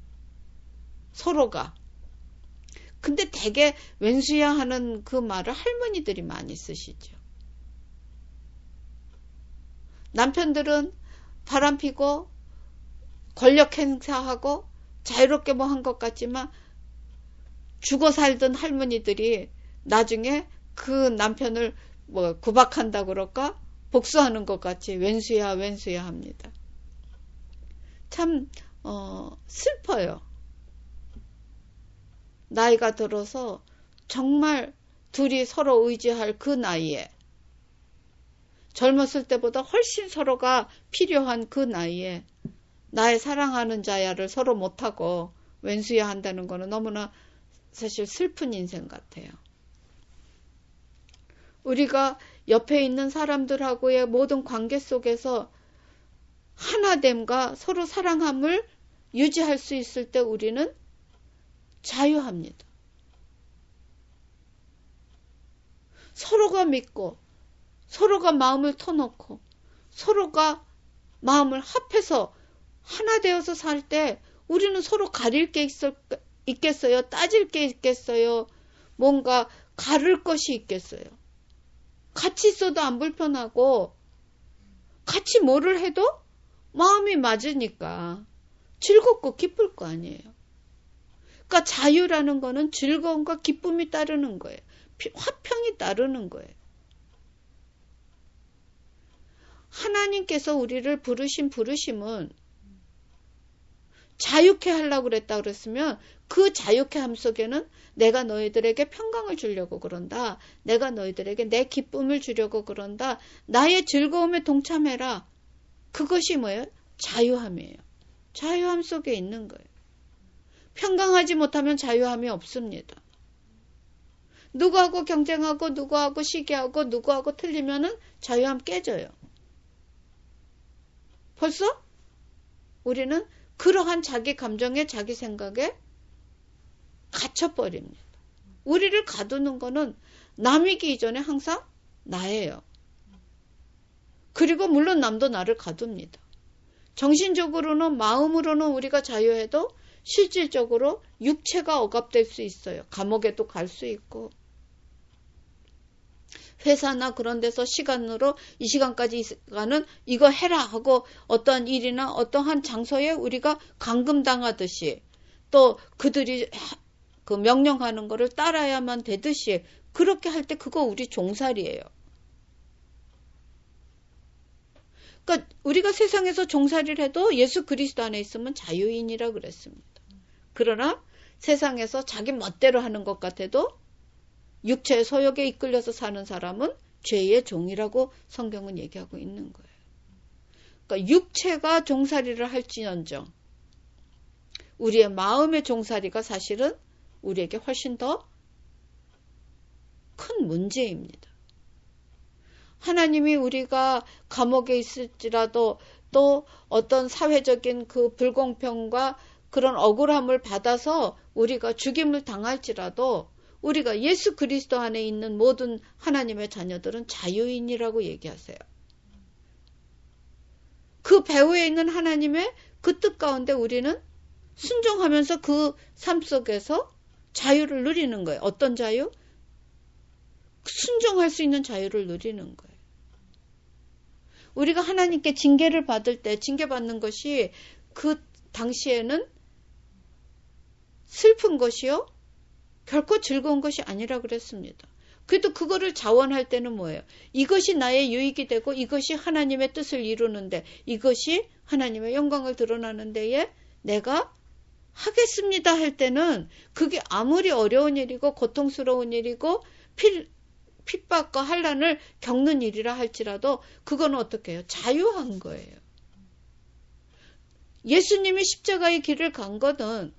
서로가. 근데 되게 왼수야 하는 그 말을 할머니들이 많이 쓰시죠. 남편들은 바람피고 권력 행사하고 자유롭게 뭐 한 것 같지만 죽어 살던 할머니들이 나중에 그 남편을 뭐 구박한다 그럴까? 복수하는 것 같이 왼수야 왼수야 합니다. 참 슬퍼요. 나이가 들어서 정말 둘이 서로 의지할 그 나이에, 젊었을 때보다 훨씬 서로가 필요한 그 나이에 나의 사랑하는 자야를 서로 못하고 왼수야 한다는 거는 너무나 사실 슬픈 인생 같아요. 우리가 옆에 있는 사람들하고의 모든 관계 속에서 하나됨과 서로 사랑함을 유지할 수 있을 때 우리는 자유합니다. 서로가 믿고 서로가 마음을 터놓고 서로가 마음을 합해서 하나 되어서 살 때 우리는 서로 가릴 게 있겠어요? 따질 게 있겠어요? 뭔가 가를 것이 있겠어요? 같이 있어도 안 불편하고 같이 뭐를 해도 마음이 맞으니까 즐겁고 기쁠 거 아니에요. 그러니까 자유라는 거는 즐거움과 기쁨이 따르는 거예요. 화평이 따르는 거예요. 하나님께서 우리를 부르신 부르심은 자유케 하려고 그랬다 그랬으면 그 자유케함 속에는 내가 너희들에게 평강을 주려고 그런다. 내가 너희들에게 내 기쁨을 주려고 그런다. 나의 즐거움에 동참해라. 그것이 뭐예요? 자유함이에요. 자유함 속에 있는 거예요. 평강하지 못하면 자유함이 없습니다. 누구하고 경쟁하고 누구하고 시기하고 누구하고 틀리면은 자유함 깨져요. 벌써 우리는 그러한 자기 감정에 자기 생각에 갇혀버립니다. 우리를 가두는 거는 남이기 이전에 항상 나예요. 그리고 물론 남도 나를 가둡니다. 정신적으로는 마음으로는 우리가 자유해도 실질적으로 육체가 억압될 수 있어요. 감옥에도 갈 수 있고 회사나 그런 데서 시간으로 이 시간까지 이 시간은 이거 해라 하고 어떠한 일이나 어떠한 장소에 우리가 감금당하듯이 또 그들이 그 명령하는 거를 따라야만 되듯이 그렇게 할 때 그거 우리 종살이에요. 그러니까 우리가 세상에서 종살이를 해도 예수 그리스도 안에 있으면 자유인이라 그랬습니다. 그러나 세상에서 자기 멋대로 하는 것 같아도 육체의 소욕에 이끌려서 사는 사람은 죄의 종이라고 성경은 얘기하고 있는 거예요. 그러니까 육체가 종살이를 할지언정 우리의 마음의 종살이가 사실은 우리에게 훨씬 더 큰 문제입니다. 하나님이 우리가 감옥에 있을지라도 또 어떤 사회적인 그 불공평과 그런 억울함을 받아서 우리가 죽임을 당할지라도 우리가 예수 그리스도 안에 있는 모든 하나님의 자녀들은 자유인이라고 얘기하세요. 그 배후에 있는 하나님의 그 뜻 가운데 우리는 순종하면서 그 삶 속에서 자유를 누리는 거예요. 어떤 자유? 순종할 수 있는 자유를 누리는 거예요. 우리가 하나님께 징계를 받을 때 징계받는 것이 그 당시에는 슬픈 것이요? 결코 즐거운 것이 아니라 그랬습니다. 그래도 그거를 자원할 때는 뭐예요? 이것이 나의 유익이 되고 이것이 하나님의 뜻을 이루는데 이것이 하나님의 영광을 드러나는 데에 내가 하겠습니다 할 때는 그게 아무리 어려운 일이고 고통스러운 일이고 핍박과 환난을 겪는 일이라 할지라도 그거는 어떻게 해요? 자유한 거예요. 예수님이 십자가의 길을 간 거는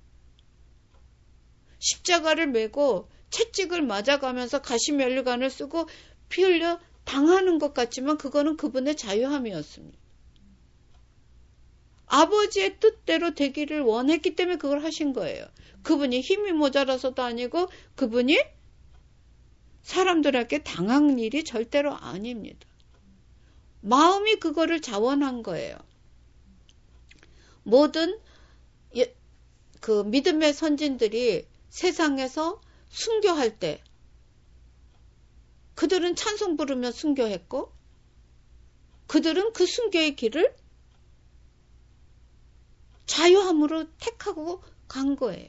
십자가를 메고 채찍을 맞아가면서 가시면류관을 쓰고 피 흘려 당하는 것 같지만 그거는 그분의 자유함이었습니다. 아버지의 뜻대로 되기를 원했기 때문에 그걸 하신 거예요. 그분이 힘이 모자라서도 아니고 그분이 사람들에게 당한 일이 절대로 아닙니다. 마음이 그거를 자원한 거예요. 모든 그 믿음의 선진들이 세상에서 순교할 때 그들은 찬송 부르며 순교했고 그들은 그 순교의 길을 자유함으로 택하고 간 거예요.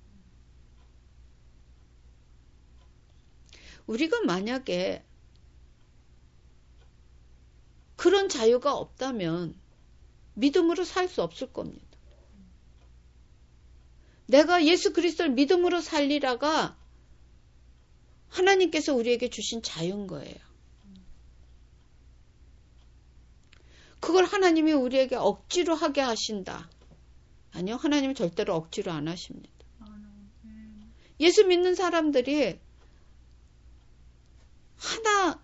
우리가 만약에 그런 자유가 없다면 믿음으로 살 수 없을 겁니다. 내가 예수 그리스도를 믿음으로 살리라가 하나님께서 우리에게 주신 자유인 거예요. 그걸 하나님이 우리에게 억지로 하게 하신다. 아니요, 하나님은 절대로 억지로 안 하십니다. 예수 믿는 사람들이 하나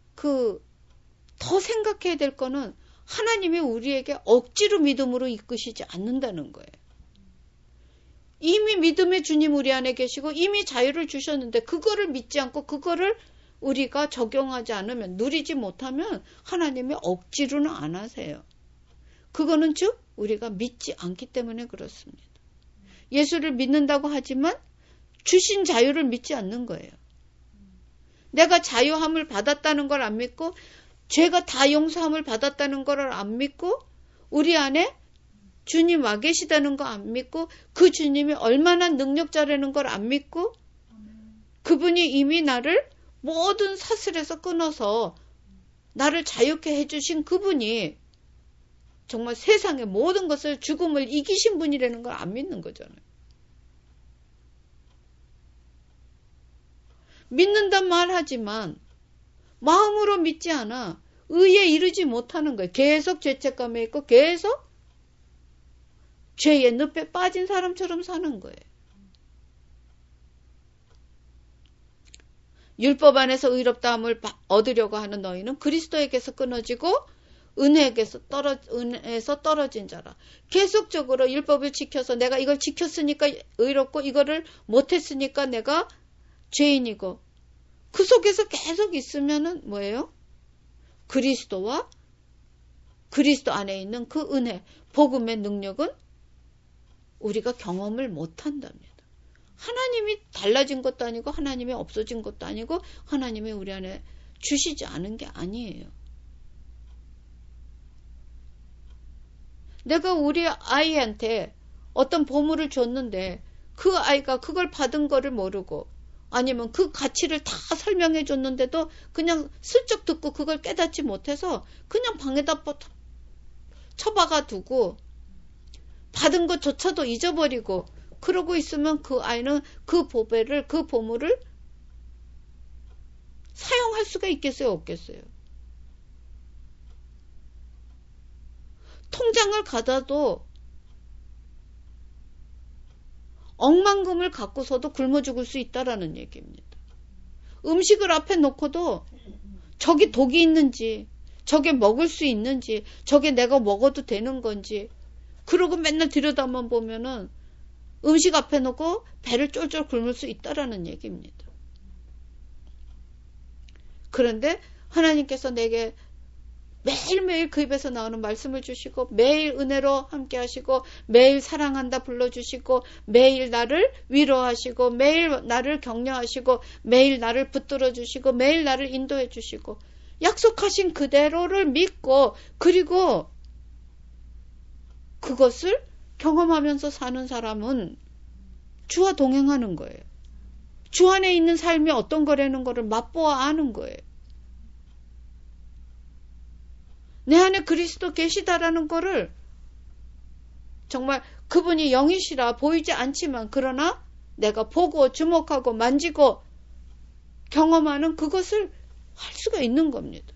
더 생각해야 될 거는 하나님이 우리에게 억지로 믿음으로 이끄시지 않는다는 거예요. 이미 믿음의 주님 우리 안에 계시고 이미 자유를 주셨는데 그거를 믿지 않고 그거를 우리가 적용하지 않으면 누리지 못하면 하나님이 억지로는 안 하세요. 그거는 즉 우리가 믿지 않기 때문에 그렇습니다. 예수를 믿는다고 하지만 주신 자유를 믿지 않는 거예요. 내가 자유함을 받았다는 걸 안 믿고 죄가 다 용서함을 받았다는 걸 안 믿고 우리 안에 주님 와 계시다는 거 안 믿고 그 주님이 얼마나 능력자라는 걸 안 믿고 그분이 이미 나를 모든 사슬에서 끊어서 나를 자유케 해주신 그분이 정말 세상의 모든 것을 죽음을 이기신 분이라는 걸 안 믿는 거잖아요. 믿는단 말 하지만 마음으로 믿지 않아 의에 이르지 못하는 거예요. 계속 죄책감에 있고 계속 죄의 늪에 빠진 사람처럼 사는 거예요. 율법 안에서 의롭다함을 얻으려고 하는 너희는 그리스도에게서 끊어지고 은혜에서 떨어진 자라. 계속적으로 율법을 지켜서 내가 이걸 지켰으니까 의롭고 이거를 못했으니까 내가 죄인이고 그 속에서 계속 있으면은 뭐예요? 그리스도와 그리스도 안에 있는 그 은혜, 복음의 능력은 우리가 경험을 못한답니다. 하나님이 달라진 것도 아니고 하나님이 없어진 것도 아니고 하나님이 우리 안에 주시지 않은 게 아니에요. 내가 우리 아이한테 어떤 보물을 줬는데 그 아이가 그걸 받은 거를 모르고 아니면 그 가치를 다 설명해 줬는데도 그냥 슬쩍 듣고 그걸 깨닫지 못해서 그냥 방에다 처박아 두고 받은 것조차도 잊어버리고 그러고 있으면 그 아이는 그 보물을 사용할 수가 있겠어요? 없겠어요? 통장을 가져도 억만금을 갖고서도 굶어 죽을 수 있다라는 얘기입니다. 음식을 앞에 놓고도 저기 독이 있는지, 저게 먹을 수 있는지, 저게 내가 먹어도 되는 건지, 그러고 맨날 들여다만 보면은 음식 앞에 놓고 배를 쫄쫄 굶을 수 있다라는 얘기입니다. 그런데 하나님께서 내게 매일매일 그 입에서 나오는 말씀을 주시고 매일 은혜로 함께 하시고 매일 사랑한다 불러주시고 매일 나를 위로하시고 매일 나를 격려하시고 매일 나를 붙들어 주시고 매일 나를 인도해 주시고 약속하신 그대로를 믿고 그리고 그것을 경험하면서 사는 사람은 주와 동행하는 거예요. 주 안에 있는 삶이 어떤 거라는 거를 맛보아 아는 거예요. 내 안에 그리스도 계시다라는 거를 정말 그분이 영이시라 보이지 않지만 그러나 내가 보고 주목하고 만지고 경험하는 그것을 할 수가 있는 겁니다.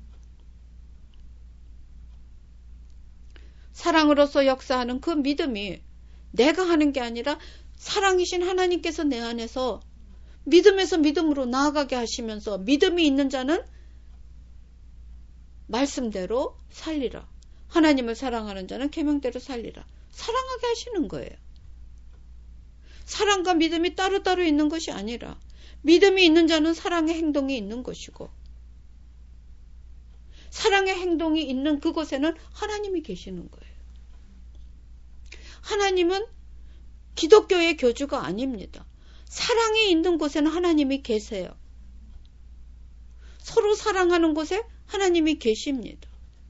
사랑으로서 역사하는 그 믿음이 내가 하는 게 아니라 사랑이신 하나님께서 내 안에서 믿음에서 믿음으로 나아가게 하시면서 믿음이 있는 자는 말씀대로 살리라. 하나님을 사랑하는 자는 계명대로 살리라. 사랑하게 하시는 거예요. 사랑과 믿음이 따로따로 있는 것이 아니라 믿음이 있는 자는 사랑의 행동이 있는 것이고 사랑의 행동이 있는 그곳에는 하나님이 계시는 거예요. 하나님은 기독교의 교주가 아닙니다. 사랑이 있는 곳에는 하나님이 계세요. 서로 사랑하는 곳에 하나님이 계십니다.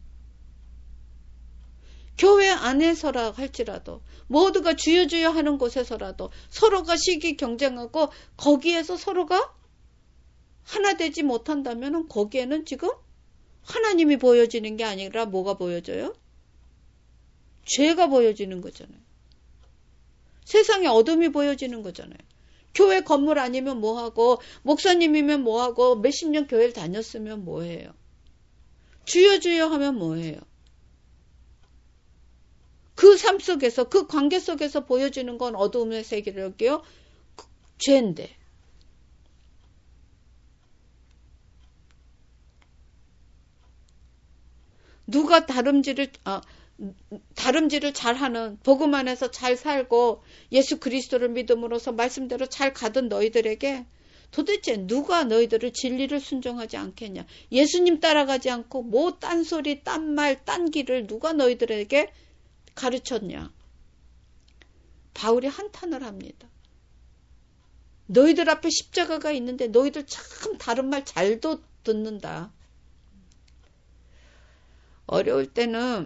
교회 안에서라 할지라도 모두가 주여 주여 하는 곳에서라도 서로가 시기 경쟁하고 거기에서 서로가 하나 되지 못한다면 거기에는 지금 하나님이 보여지는 게 아니라 뭐가 보여져요? 죄가 보여지는 거잖아요. 세상에 어둠이 보여지는 거잖아요. 교회 건물 아니면 뭐하고, 목사님이면 뭐하고, 몇십 년 교회를 다녔으면 뭐해요? 주여 주여 하면 뭐해요? 그 삶 속에서, 그 관계 속에서 보여지는 건 어둠의 세계력이요? 죄인데. 누가 다름질을 잘하는, 복음 안에서 잘 살고 예수 그리스도를 믿음으로써 말씀대로 잘 가던 너희들에게 도대체 누가 너희들을 진리를 순종하지 않겠냐? 예수님 따라가지 않고 뭐 딴소리, 딴말, 딴 길을 누가 너희들에게 가르쳤냐? 바울이 한탄을 합니다. 너희들 앞에 십자가가 있는데 너희들 참 다른 말 잘도 듣는다. 어려울 때는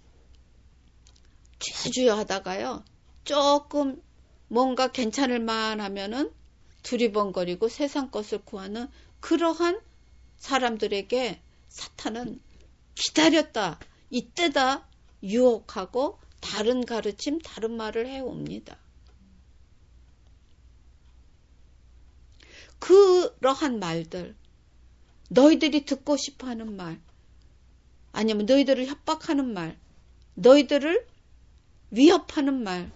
주여 하다가요, 조금 뭔가 괜찮을 만하면은 두리번거리고 세상 것을 구하는 그러한 사람들에게 사탄은 기다렸다, 이때다 유혹하고 다른 가르침, 다른 말을 해옵니다. 그러한 말들, 너희들이 듣고 싶어하는 말, 아니면 너희들을 협박하는 말, 너희들을 위협하는 말,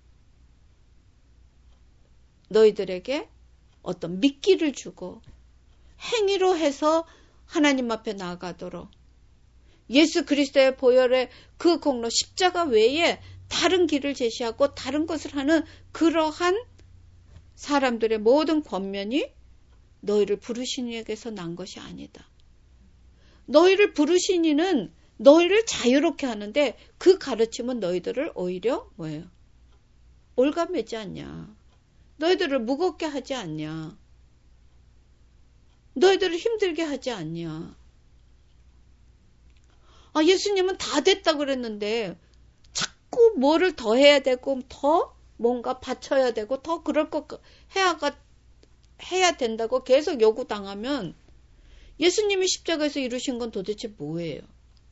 너희들에게 어떤 미끼를 주고 행위로 해서 하나님 앞에 나아가도록 예수 그리스도의 보혈의 그 공로 십자가 외에 다른 길을 제시하고 다른 것을 하는 그러한 사람들의 모든 권면이 너희를 부르신 이에게서 난 것이 아니다. 너희를 부르신 이는 너희를 자유롭게 하는데 그 가르침은 너희들을 오히려 뭐예요? 올가매지 않냐. 너희들을 무겁게 하지 않냐. 너희들을 힘들게 하지 않냐. 예수님은 다 됐다 그랬는데 자꾸 뭐를 더 해야 되고 더 뭔가 바쳐야 되고 더 그럴 것 해야 된다고 계속 요구당하면 예수님이 십자가에서 이루신 건 도대체 뭐예요?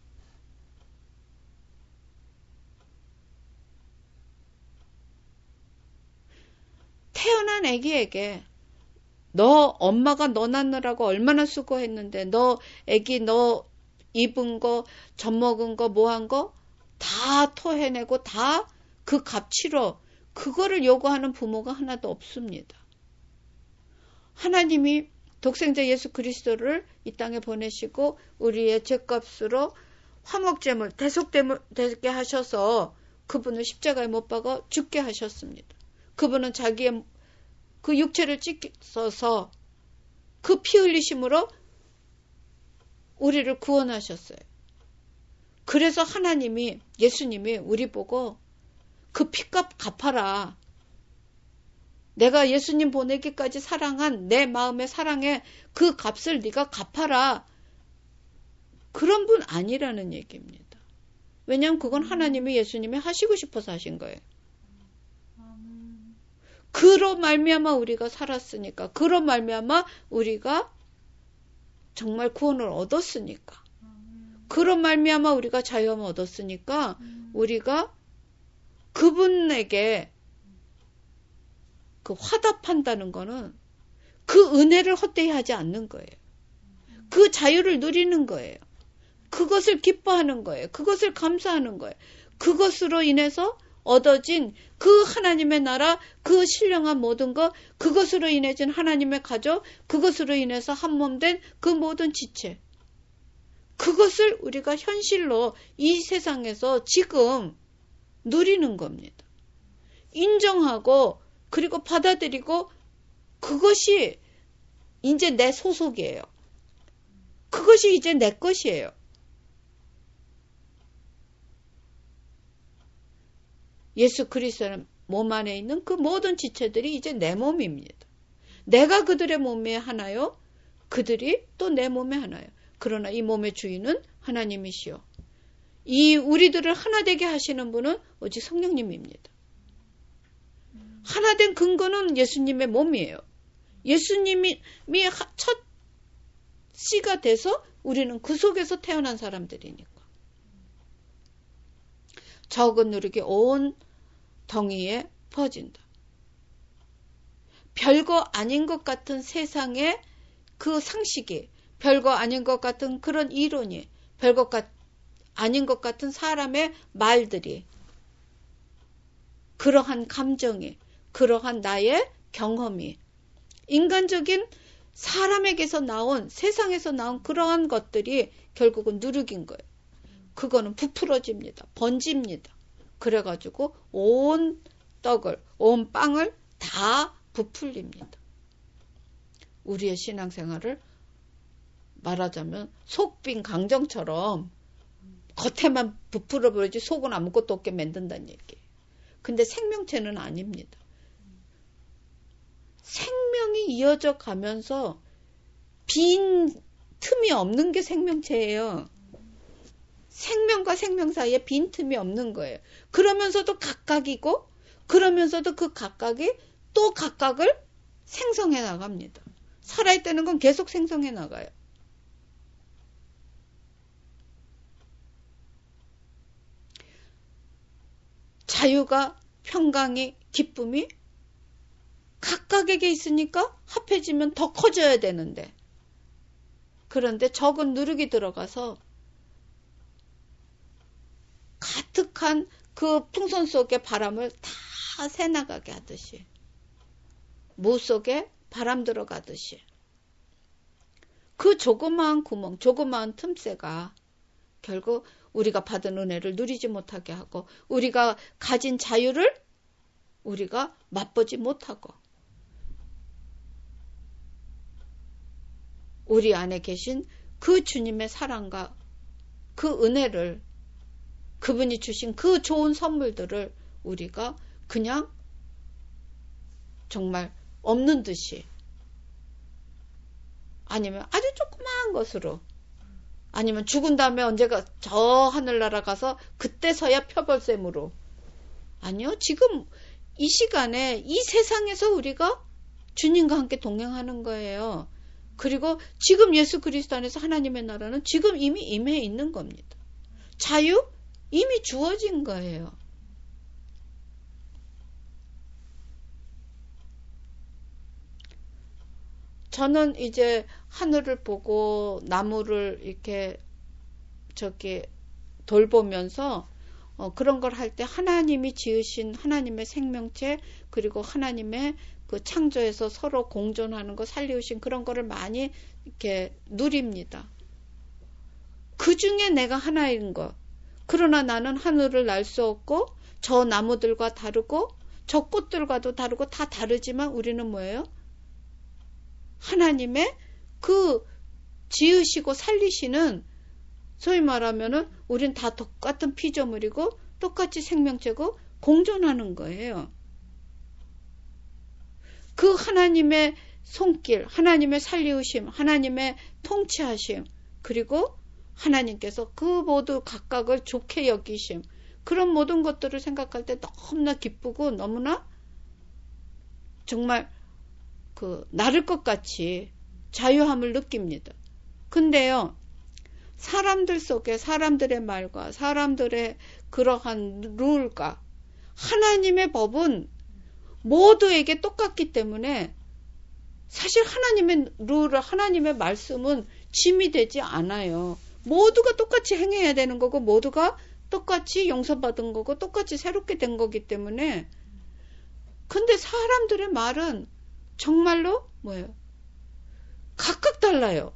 태어난 아기에게 너 엄마가 너 낳느라고 얼마나 수고했는데 너 아기 너 입은 거, 젖 먹은 거, 뭐 한 거 다 토해내고 다 그 값 치러 그거를 요구하는 부모가 하나도 없습니다. 하나님이 독생자 예수 그리스도를 이 땅에 보내시고 우리의 죄값으로 화목제물, 대속되게 하셔서 그분을 십자가에 못 박아 죽게 하셨습니다. 그분은 자기의 그 육체를 찢어서 그 피 흘리심으로 우리를 구원하셨어요. 그래서 하나님이, 예수님이 우리 보고 그 피값 갚아라. 내가 예수님 보내기까지 사랑한 내 마음의 사랑의 그 값을 네가 갚아라. 그런 분 아니라는 얘기입니다. 왜냐하면 그건 하나님이 예수님이 하시고 싶어서 하신 거예요. 그로 말미암아 우리가 살았으니까, 그로 말미암아 우리가 정말 구원을 얻었으니까, 그로 말미암아 우리가 자유함을 얻었으니까 우리가 그분에게 그 화답한다는 거는 그 은혜를 헛되이 하지 않는 거예요. 그 자유를 누리는 거예요. 그것을 기뻐하는 거예요. 그것을 감사하는 거예요. 그것으로 인해서 얻어진 그 하나님의 나라, 그 신령한 모든 것, 그것으로 인해진 하나님의 가족, 그것으로 인해서 한몸된 그 모든 지체, 그것을 우리가 현실로 이 세상에서 지금 누리는 겁니다. 인정하고 그리고 받아들이고 그것이 이제 내 소속이에요. 그것이 이제 내 것이에요. 예수 그리스도의 몸 안에 있는 그 모든 지체들이 이제 내 몸입니다. 내가 그들의 몸에 하나요? 그들이 또 내 몸에 하나요. 그러나 이 몸의 주인은 하나님이시요. 이 우리들을 하나 되게 하시는 분은 오직 성령님입니다. 하나 된 근거는 예수님의 몸이에요. 예수님이 첫 씨가 돼서 우리는 그 속에서 태어난 사람들이니까. 적은 누룩이 온 덩이에 퍼진다. 별거 아닌 것 같은 세상의 그 상식이, 별거 아닌 것 같은 그런 이론이, 별거 아닌 것 같은 사람의 말들이, 그러한 감정이, 그러한 나의 경험이, 인간적인 사람에게서 나온, 세상에서 나온 그러한 것들이 결국은 누룩인 거예요. 그거는 부풀어집니다. 번집니다. 그래가지고 온 떡을, 온 빵을 다 부풀립니다. 우리의 신앙생활을 말하자면 속빈 강정처럼 겉에만 부풀어버리지 속은 아무것도 없게 만든다는 얘기예요. 근데 생명체는 아닙니다. 생명이 이어져 가면서 빈 틈이 없는 게 생명체예요. 생명과 생명 사이에 빈 틈이 없는 거예요. 그러면서도 각각이고, 그러면서도 그 각각이 또 각각을 생성해 나갑니다. 살아있다는 건 계속 생성해 나가요. 자유가, 평강이, 기쁨이 각각에게 있으니까 합해지면 더 커져야 되는데, 그런데 적은 누룩이 들어가서 가득한 그 풍선 속의 바람을 다 새나가게 하듯이, 무 속에 바람 들어가듯이, 그 조그마한 구멍, 조그마한 틈새가 결국 우리가 받은 은혜를 누리지 못하게 하고, 우리가 가진 자유를 우리가 맛보지 못하고, 우리 안에 계신 그 주님의 사랑과 그 은혜를, 그분이 주신 그 좋은 선물들을 우리가 그냥 정말 없는 듯이, 아니면 아주 조그마한 것으로, 아니면 죽은 다음에 언제가 저 하늘나라 가서 그때서야 표벌샘으로, 아니요, 지금 이 시간에 이 세상에서 우리가 주님과 함께 동행하는 거예요. 그리고 지금 예수 그리스도 안에서 하나님의 나라는 지금 이미 임해 있는 겁니다. 자유 이미 주어진 거예요. 저는 이제 하늘을 보고 나무를 이렇게 돌보면서 그런 걸 할 때 하나님이 지으신 하나님의 생명체, 그리고 하나님의 그 창조에서 서로 공존하는 거, 살리우신 그런 거를 많이 이렇게 누립니다. 그 중에 내가 하나인 것. 그러나 나는 하늘을 날 수 없고, 저 나무들과 다르고, 저 꽃들과도 다르고, 다 다르지만 우리는 뭐예요? 하나님의 그 지으시고 살리시는, 소위 말하면은 우린 다 똑같은 피조물이고 똑같이 생명체고 공존하는 거예요. 그 하나님의 손길, 하나님의 살리우심, 하나님의 통치하심, 그리고 하나님께서 그 모두 각각을 좋게 여기심, 그런 모든 것들을 생각할 때 너무나 기쁘고 너무나 정말 나를 것 같이 자유함을 느낍니다. 근데요, 사람들 속에 사람들의 말과 사람들의 그러한 룰과 하나님의 법은 모두에게 똑같기 때문에 사실 하나님의 룰을, 하나님의 말씀은 짐이 되지 않아요. 모두가 똑같이 행해야 되는 거고, 모두가 똑같이 용서받은 거고, 똑같이 새롭게 된 거기 때문에. 근데 사람들의 말은 정말로 뭐예요? 각각 달라요.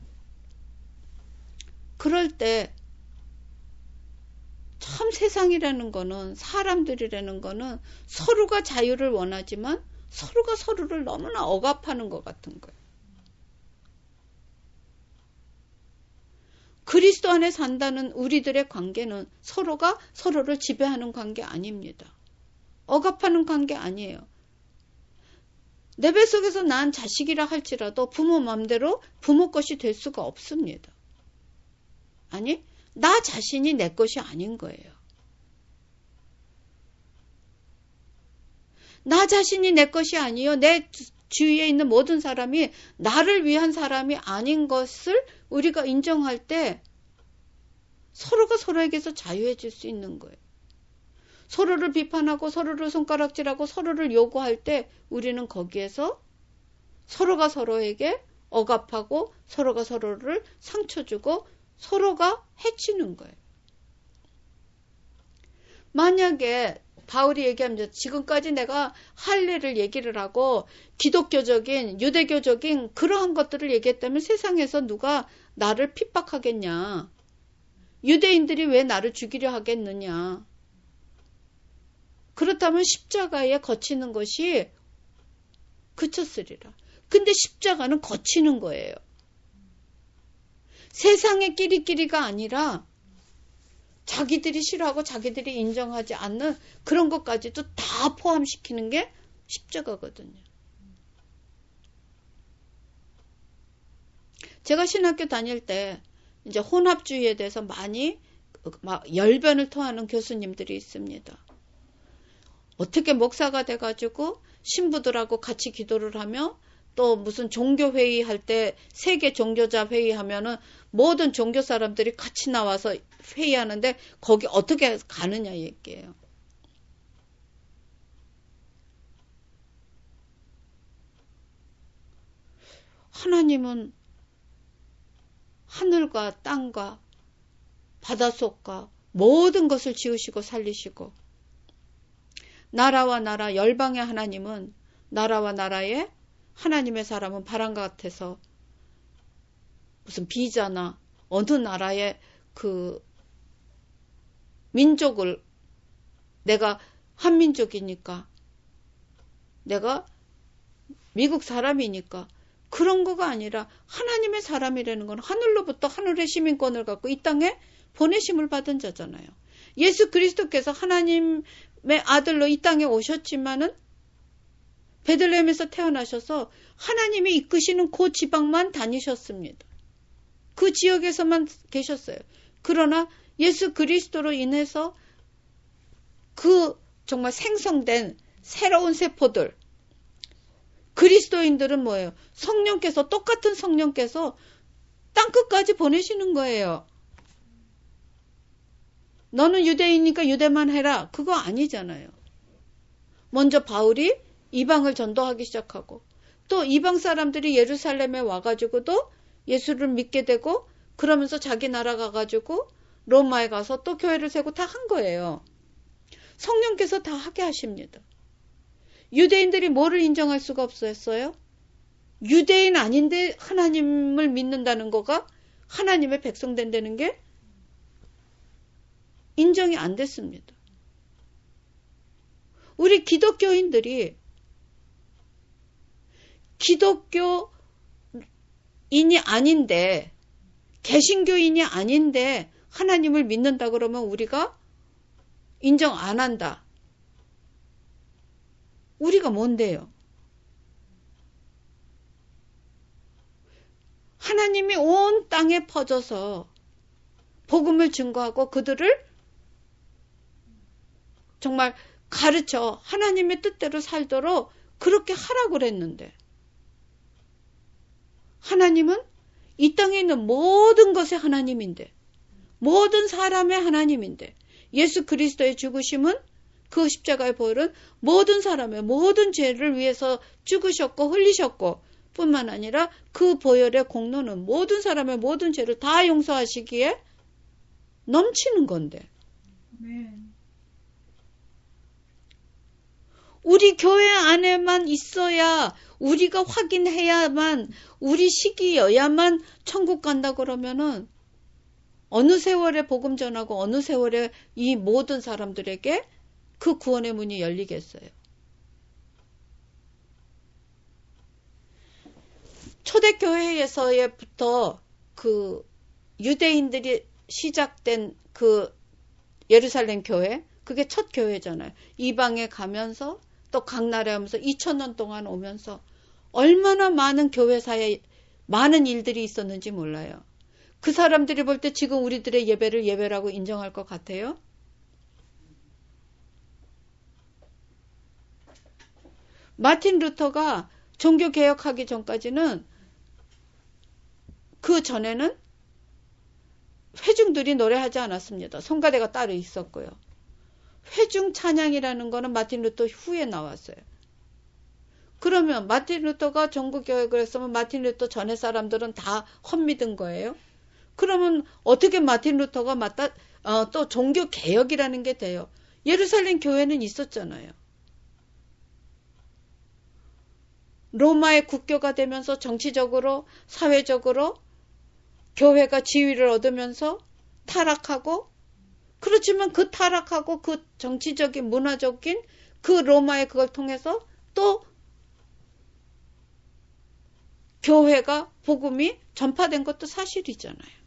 그럴 때 참 세상이라는 거는, 사람들이라는 거는 서로가 자유를 원하지만 서로가 서로를 너무나 억압하는 것 같은 거예요. 그리스도 안에 산다는 우리들의 관계는 서로가 서로를 지배하는 관계 아닙니다. 억압하는 관계 아니에요. 내 뱃속에서 난 자식이라 할지라도 부모 맘대로 부모 것이 될 수가 없습니다. 아니, 나 자신이 내 것이 아닌 거예요. 나 자신이 내 것이 아니요, 내 주위에 있는 모든 사람이 나를 위한 사람이 아닌 것을 우리가 인정할 때 서로가 서로에게서 자유해질 수 있는 거예요. 서로를 비판하고 서로를 손가락질하고 서로를 요구할 때 우리는 거기에서 서로가 서로에게 억압하고 서로가 서로를 상처 주고 서로가 해치는 거예요. 만약에 바울이 얘기합니다. 지금까지 내가 할례를 얘기를 하고 기독교적인 유대교적인 그러한 것들을 얘기했다면 세상에서 누가 나를 핍박하겠냐. 유대인들이 왜 나를 죽이려 하겠느냐. 그렇다면 십자가에 거치는 것이 그쳤으리라. 근데 십자가는 거치는 거예요. 세상의 끼리끼리가 아니라 자기들이 싫어하고 자기들이 인정하지 않는 그런 것까지도 다 포함시키는 게 십자가거든요. 제가 신학교 다닐 때 이제 혼합주의에 대해서 많이 막 열변을 토하는 교수님들이 있습니다. 어떻게 목사가 돼가지고 신부들하고 같이 기도를 하며 또 무슨 종교회의 할 때 세계 종교자 회의하면은 모든 종교 사람들이 같이 나와서 회의하는데 거기 어떻게 가느냐 얘기예요. 하나님은 하늘과 땅과 바닷속과 모든 것을 지으시고 살리시고 나라와 나라 열방의 하나님은 나라와 나라의 하나님의 사람은 바람과 같아서 무슨 비자나 어느 나라의 그 민족을 내가 한민족이니까 내가 미국 사람이니까 그런 거가 아니라 하나님의 사람이라는 건 하늘로부터 하늘의 시민권을 갖고 이 땅에 보내심을 받은 자잖아요. 예수 그리스도께서 하나님의 아들로 이 땅에 오셨지만은 베들레헴에서 태어나셔서 하나님이 이끄시는 그 지방만 다니셨습니다. 그 지역에서만 계셨어요. 그러나 예수 그리스도로 인해서 그 정말 생성된 새로운 세포들, 그리스도인들은 뭐예요? 성령께서 똑같은 성령께서 땅끝까지 보내시는 거예요. 너는 유대인이니까 유대만 해라. 그거 아니잖아요. 먼저 바울이 이방을 전도하기 시작하고 또 이방 사람들이 예루살렘에 와가지고도 예수를 믿게 되고 그러면서 자기 나라 가가지고 로마에 가서 또 교회를 세고 다 한 거예요. 성령께서 다 하게 하십니다. 유대인들이 뭐를 인정할 수가 없었어요? 유대인 아닌데 하나님을 믿는다는 거가 하나님의 백성 된다는 게 인정이 안 됐습니다. 우리 기독교인들이 기독교인이 아닌데 개신교인이 아닌데 하나님을 믿는다 그러면 우리가 인정 안 한다. 우리가 뭔데요? 하나님이 온 땅에 퍼져서 복음을 증거하고 그들을 정말 가르쳐 하나님의 뜻대로 살도록 그렇게 하라고 그랬는데 하나님은 이 땅에 있는 모든 것의 하나님인데 모든 사람의 하나님인데 예수 그리스도의 죽으심은 그 십자가의 보혈은 모든 사람의 모든 죄를 위해서 죽으셨고 흘리셨고 뿐만 아니라 그 보혈의 공로는 모든 사람의 모든 죄를 다 용서하시기에 넘치는 건데 우리 교회 안에만 있어야 우리가 확인해야만 우리 시기여야만 천국 간다 그러면은 어느 세월에 복음 전하고 어느 세월에 이 모든 사람들에게 그 구원의 문이 열리겠어요. 초대교회에서부터 그 유대인들이 시작된 그 예루살렘 교회 그게 첫 교회잖아요. 이방에 가면서 또 각 나라에 하면서 2000년 동안 오면서 얼마나 많은 교회사에 많은 일들이 있었는지 몰라요. 그 사람들이 볼 때 지금 우리들의 예배를 예배라고 인정할 것 같아요? 마틴 루터가 종교개혁하기 전까지는 그 전에는 회중들이 노래하지 않았습니다. 성가대가 따로 있었고요. 회중 찬양이라는 거는 마틴 루터 후에 나왔어요. 그러면 마틴 루터가 종교개혁을 했으면 마틴 루터 전에 사람들은 다 헛믿은 거예요. 그러면 어떻게 마틴 루터가 또 종교개혁이라는 게 돼요. 예루살렘 교회는 있었잖아요. 로마의 국교가 되면서 정치적으로, 사회적으로 교회가 지위를 얻으면서 타락하고, 그렇지만 그 타락하고 그 정치적인, 문화적인 그 로마의 그걸 통해서 또 교회가, 복음이 전파된 것도 사실이잖아요.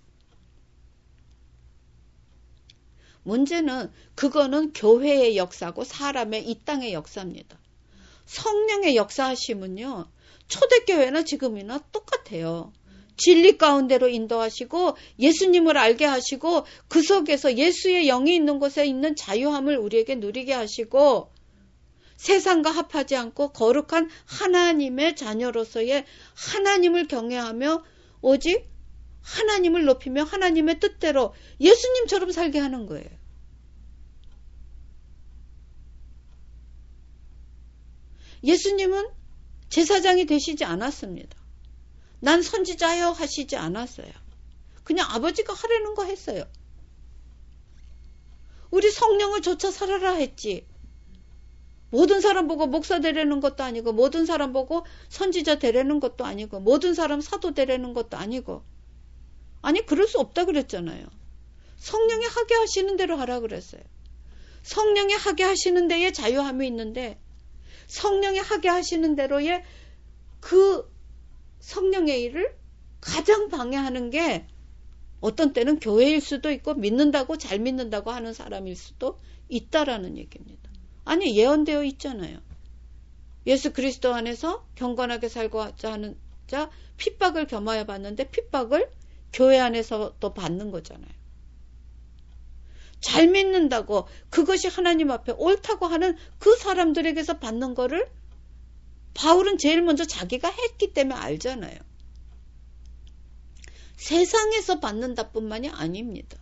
문제는 그거는 교회의 역사고 사람의 이 땅의 역사입니다. 성령의 역사하심은요, 초대교회나 지금이나 똑같아요. 진리 가운데로 인도하시고 예수님을 알게 하시고 그 속에서 예수의 영이 있는 곳에 있는 자유함을 우리에게 누리게 하시고 세상과 합하지 않고 거룩한 하나님의 자녀로서의 하나님을 경외하며 오직 하나님을 높이며 하나님의 뜻대로 예수님처럼 살게 하는 거예요. 예수님은 제사장이 되시지 않았습니다. 난 선지자여 하시지 않았어요. 그냥 아버지가 하라는 거 했어요. 우리 성령을 쫓아 살아라 했지. 모든 사람 보고 목사 되라는 것도 아니고 모든 사람 보고 선지자 되라는 것도 아니고 모든 사람 사도 되라는 것도 아니고 아니 그럴 수 없다 그랬잖아요. 성령이 하게 하시는 대로 하라 그랬어요. 성령이 하게 하시는 데에 자유함이 있는데 성령이 하게 하시는 대로의 그 성령의 일을 가장 방해하는 게 어떤 때는 교회일 수도 있고 믿는다고 잘 믿는다고 하는 사람일 수도 있다라는 얘기입니다. 아니 예언되어 있잖아요. 예수 그리스도 안에서 경건하게 살고자 하는 자 핍박을 겸하여 받는데 핍박을 교회 안에서도 받는 거잖아요. 잘 믿는다고 그것이 하나님 앞에 옳다고 하는 그 사람들에게서 받는 거를 바울은 제일 먼저 자기가 했기 때문에 알잖아요. 세상에서 받는다 뿐만이 아닙니다.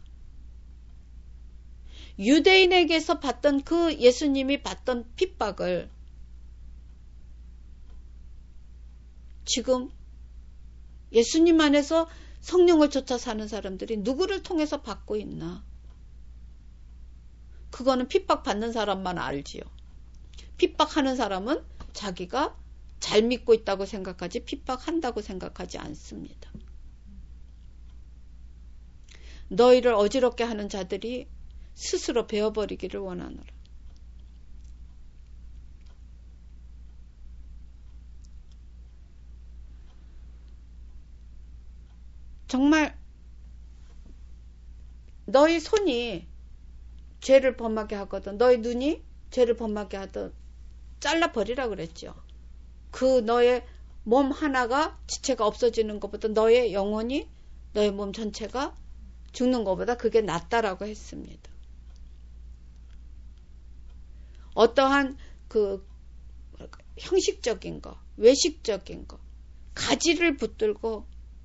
유대인에게서 받던 그 예수님이 받던 핍박을 지금 예수님 안에서 성령을 쫓아 사는 사람들이 누구를 통해서 받고 있나? 그거는 핍박받는 사람만 알지요. 핍박하는 사람은 자기가 잘 믿고 있다고 생각하지 핍박한다고 생각하지 않습니다. 너희를 어지럽게 하는 자들이 스스로 베어버리기를 원하노라. 정말 너희 손이 죄를 범하게 하거든 너희 눈이 죄를 범하게 하든 잘라버리라 그랬죠. 그 너의 몸 하나가 지체가 없어지는 것보다 너의 영혼이 너의 몸 전체가 죽는 것보다 그게 낫다라고 했습니다. 어떠한 그 형식적인 거, 외식적인 거, 가지를 붙들고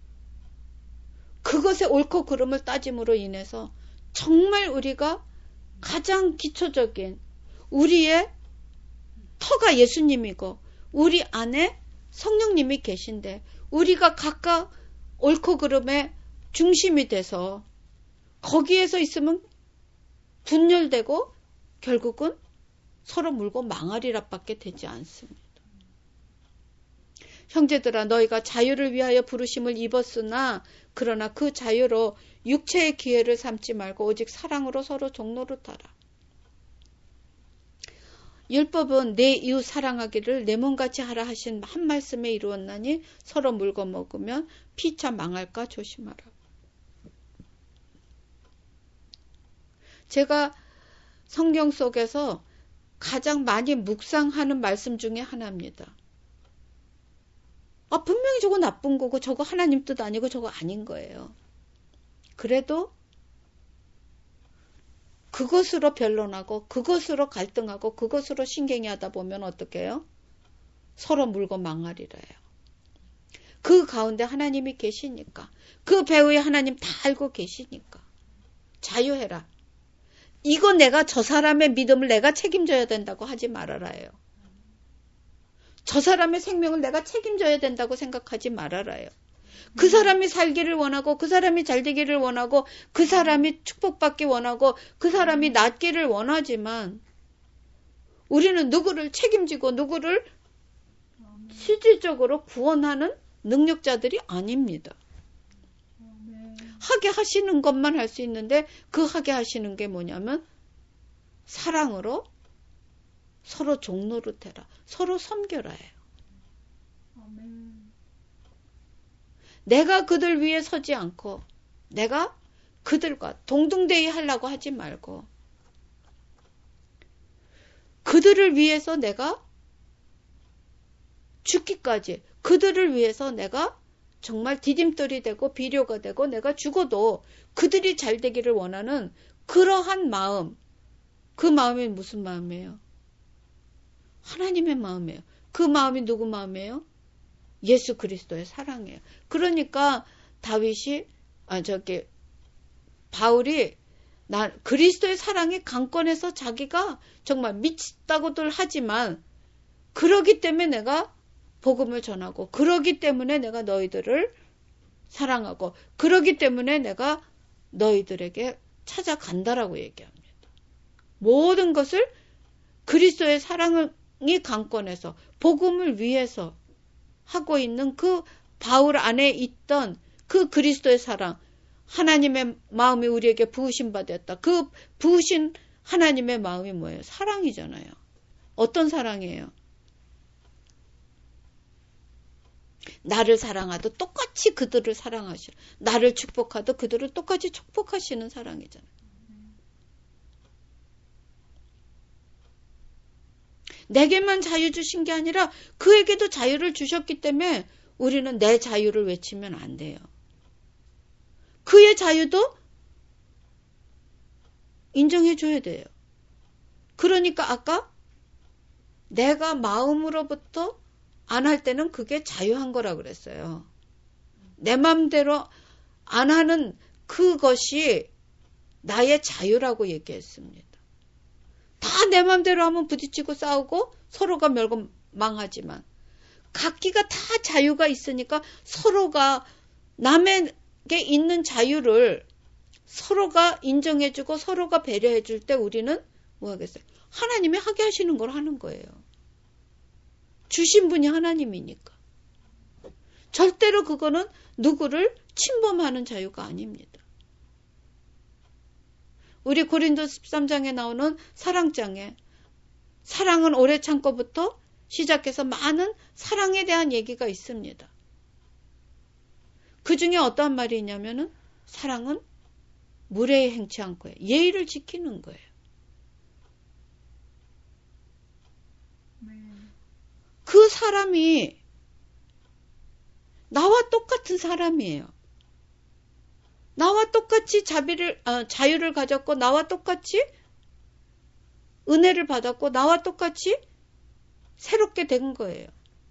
그것의 옳고 그름을 따짐으로 인해서 정말 우리가 가장 기초적인 우리의 터가 예수님이고 우리 안에 성령님이 계신데 우리가 각각 옳고 그름의 중심이 돼서 거기에서 있으면 분열되고 결국은 서로 물고 망하리라 밖에 되지 않습니다. 형제들아 너희가 자유를 위하여 부르심을 입었으나 그러나 그 자유로 육체의 기회를 삼지 말고 오직 사랑으로 서로 종노릇하라. 율법은 내 이웃 사랑하기를 내 몸같이 하라 하신 한 말씀에 이루었나니 서로 물고 먹으면 피차 망할까 조심하라. 제가 성경 속에서 가장 많이 묵상하는 말씀 중에 하나입니다. 분명히 저거 나쁜 거고 저거 하나님 뜻 아니고 저거 아닌 거예요. 그래도 그것으로 변론하고 그것으로 갈등하고 그것으로 신경이 하다 보면 어떻게 해요? 서로 물고 망하리라 해요. 그 가운데 하나님이 계시니까. 그 배후에 하나님 다 알고 계시니까. 자유해라. 이거 내가 저 사람의 믿음을 내가 책임져야 된다고 하지 말아라요. 저 사람의 생명을 내가 책임져야 된다고 생각하지 말아라요. 그 사람이 살기를 원하고 그 사람이 잘되기를 원하고 그 사람이 축복받기 원하고 그 사람이 낫기를 원하지만 우리는 누구를 책임지고 누구를 실질적으로 구원하는 능력자들이 아닙니다. 하게 하시는 것만 할 수 있는데 그 하게 하시는 게 뭐냐면 사랑으로 서로 종노릇해라. 서로 섬겨라 해요. 내가 그들 위에 서지 않고 내가 그들과 동등대위 하려고 하지 말고 그들을 위해서 내가 죽기까지 그들을 위해서 내가 정말 디딤돌이 되고 비료가 되고 내가 죽어도 그들이 잘 되기를 원하는 그러한 마음. 그 마음이 무슨 마음이에요? 하나님의 마음이에요. 그 마음이 누구 마음이에요? 예수 그리스도의 사랑이에요. 그러니까 바울이 그리스도의 사랑이 강권해서 자기가 정말 미쳤다고들 하지만 그러기 때문에 내가 복음을 전하고 그러기 때문에 내가 너희들을 사랑하고 그러기 때문에 내가 너희들에게 찾아간다라고 얘기합니다. 모든 것을 그리스도의 사랑이 강권해서 복음을 위해서 하고 있는 그 바울 안에 있던 그 그리스도의 사랑, 하나님의 마음이 우리에게 부으신 바 되었다. 그 부으신 하나님의 마음이 뭐예요? 사랑이잖아요. 어떤 사랑이에요? 나를 사랑하도 똑같이 그들을 사랑하시고 나를 축복하도 그들을 똑같이 축복하시는 사랑이잖아요. 내게만 자유 주신 게 아니라 그에게도 자유를 주셨기 때문에 우리는 내 자유를 외치면 안 돼요. 그의 자유도 인정해 줘야 돼요. 그러니까 아까 내가 마음으로부터 안 할 때는 그게 자유한 거라 그랬어요. 내 마음대로 안 하는 그것이 나의 자유라고 얘기했습니다. 다 내 마음대로 하면 부딪히고 싸우고 서로가 멸고 망하지만 각기가 다 자유가 있으니까 서로가 남에게 있는 자유를 서로가 인정해주고 서로가 배려해줄 때 우리는 뭐 하겠어요? 하나님이 하게 하시는 걸 하는 거예요. 주신 분이 하나님이니까. 절대로 그거는 누구를 침범하는 자유가 아닙니다. 우리 고린도 13장에 나오는 사랑장에 사랑은 오래 참고부터 시작해서 많은 사랑에 대한 얘기가 있습니다. 그 중에 어떠한 말이 있냐면은 사랑은 무례에 행치 않고요. 예의를 지키는 거예요. 그 사람이 나와 똑같은 사람이에요. 나와 똑같이 자유를 가졌고 나와 똑같이 은혜를 받았고 나와 똑같이 새롭게 된 거예요.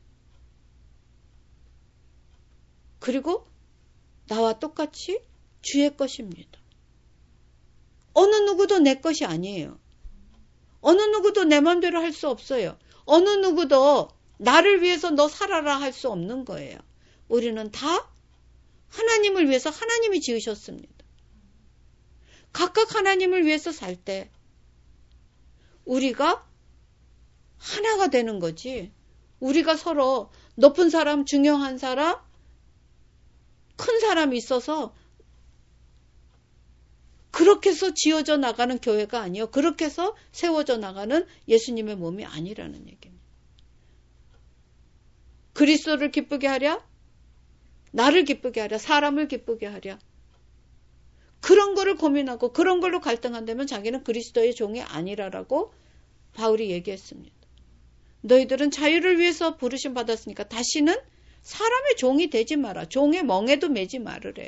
그리고 나와 똑같이 주의 것입니다. 어느 누구도 내 것이 아니에요. 어느 누구도 내 마음대로 할 수 없어요. 어느 누구도 나를 위해서 너 살아라 할 수 없는 거예요. 우리는 다 하나님을 위해서 하나님이 지으셨습니다. 각각 하나님을 위해서 살 때 우리가 하나가 되는 거지. 우리가 서로 높은 사람, 중요한 사람, 큰 사람이 있어서 그렇게 해서 지어져 나가는 교회가 아니에요. 그렇게 해서 세워져 나가는 예수님의 몸이 아니라는 얘기입니다. 그리스도를 기쁘게 하랴, 나를 기쁘게 하랴, 사람을 기쁘게 하랴. 그런 거를 고민하고 그런 걸로 갈등한다면 자기는 그리스도의 종이 아니라라고 바울이 얘기했습니다. 너희들은 자유를 위해서 부르심 받았으니까 다시는 사람의 종이 되지 마라. 종의 멍에도 매지 말으래요.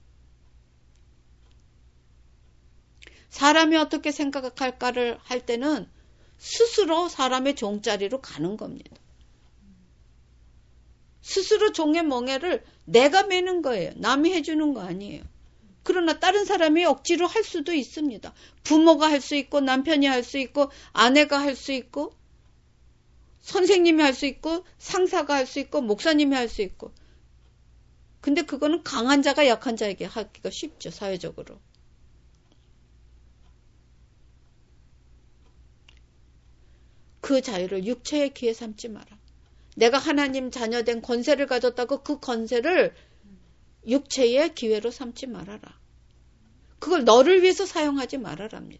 사람이 어떻게 생각할까를 할 때는 스스로 사람의 종자리로 가는 겁니다. 스스로 종의 멍에를 내가 매는 거예요. 남이 해주는 거 아니에요. 그러나 다른 사람이 억지로 할 수도 있습니다. 부모가 할 수 있고 남편이 할 수 있고 아내가 할 수 있고 선생님이 할 수 있고 상사가 할 수 있고 목사님이 할 수 있고. 근데 그거는 강한 자가 약한 자에게 하기가 쉽죠. 사회적으로. 그 자유를 육체의 기회 삼지 마라. 내가 하나님 자녀된 권세를 가졌다고 그 권세를 육체의 기회로 삼지 말아라. 그걸 너를 위해서 사용하지 말아랍니다.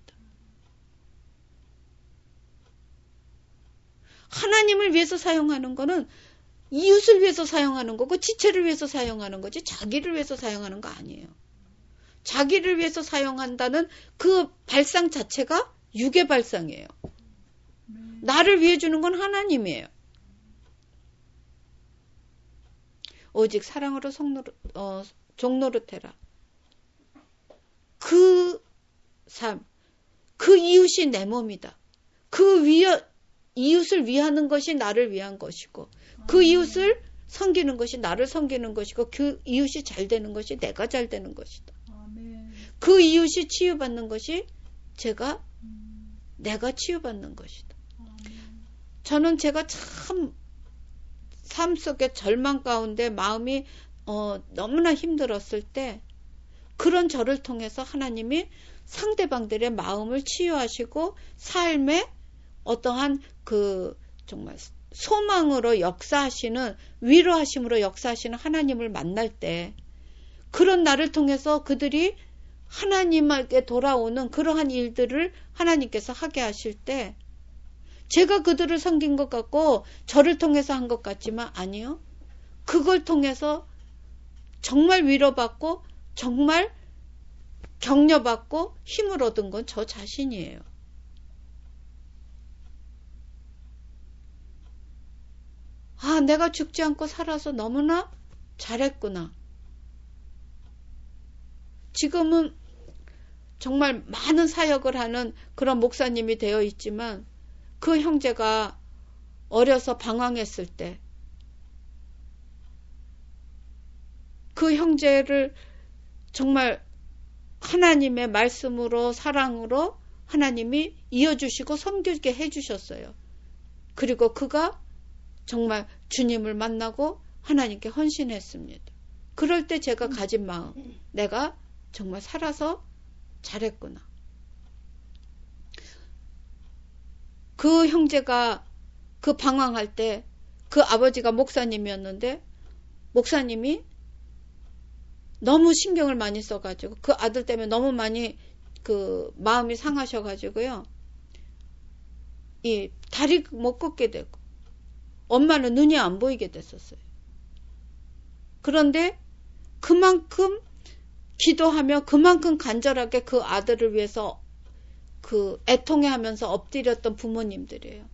하나님을 위해서 사용하는 거는 이웃을 위해서 사용하는 거고 지체를 위해서 사용하는 거지 자기를 위해서 사용하는 거 아니에요. 자기를 위해서 사용한다는 그 발상 자체가 육의 발상이에요. 나를 위해 주는 건 하나님이에요. 오직 사랑으로 종노릇해라. 그 삶, 그 이웃이 내 몸이다. 이웃을 위하는 것이 나를 위한 것이고 그 이웃을 섬기는 것이 나를 섬기는 것이고 그 이웃이 잘 되는 것이 내가 잘 되는 것이다. 그 이웃이 치유받는 것이 내가 치유받는 것이다. 저는 제가 참 삶 속에 절망 가운데 마음이 너무나 힘들었을 때 그런 저를 통해서 하나님이 상대방들의 마음을 치유하시고 삶에 어떠한 정말 소망으로 역사하시는 위로하심으로 역사하시는 하나님을 만날 때 그런 나를 통해서 그들이 하나님에게 돌아오는 그러한 일들을 하나님께서 하게 하실 때 제가 그들을 섬긴 것 같고 저를 통해서 한 것 같지만 아니요. 그걸 통해서 정말 위로받고 정말 격려받고 힘을 얻은 건 저 자신이에요. 내가 죽지 않고 살아서 너무나 잘했구나. 지금은 정말 많은 사역을 하는 그런 목사님이 되어 있지만 그 형제가 어려서 방황했을 때 그 형제를 정말 하나님의 말씀으로 사랑으로 하나님이 이어주시고 섬기게 해주셨어요. 그리고 그가 정말 주님을 만나고 하나님께 헌신했습니다. 그럴 때 제가 가진 마음, 내가 정말 살아서 잘했구나. 그 형제가 그 방황할 때 그 아버지가 목사님이었는데 목사님이 너무 신경을 많이 써가지고 그 아들 때문에 너무 많이 마음이 상하셔가지고요. 이 다리 못 걷게 되고 엄마는 눈이 안 보이게 됐었어요. 그런데 그만큼 기도하며 그만큼 간절하게 그 아들을 위해서 애통해하면서 엎드렸던 부모님들이에요.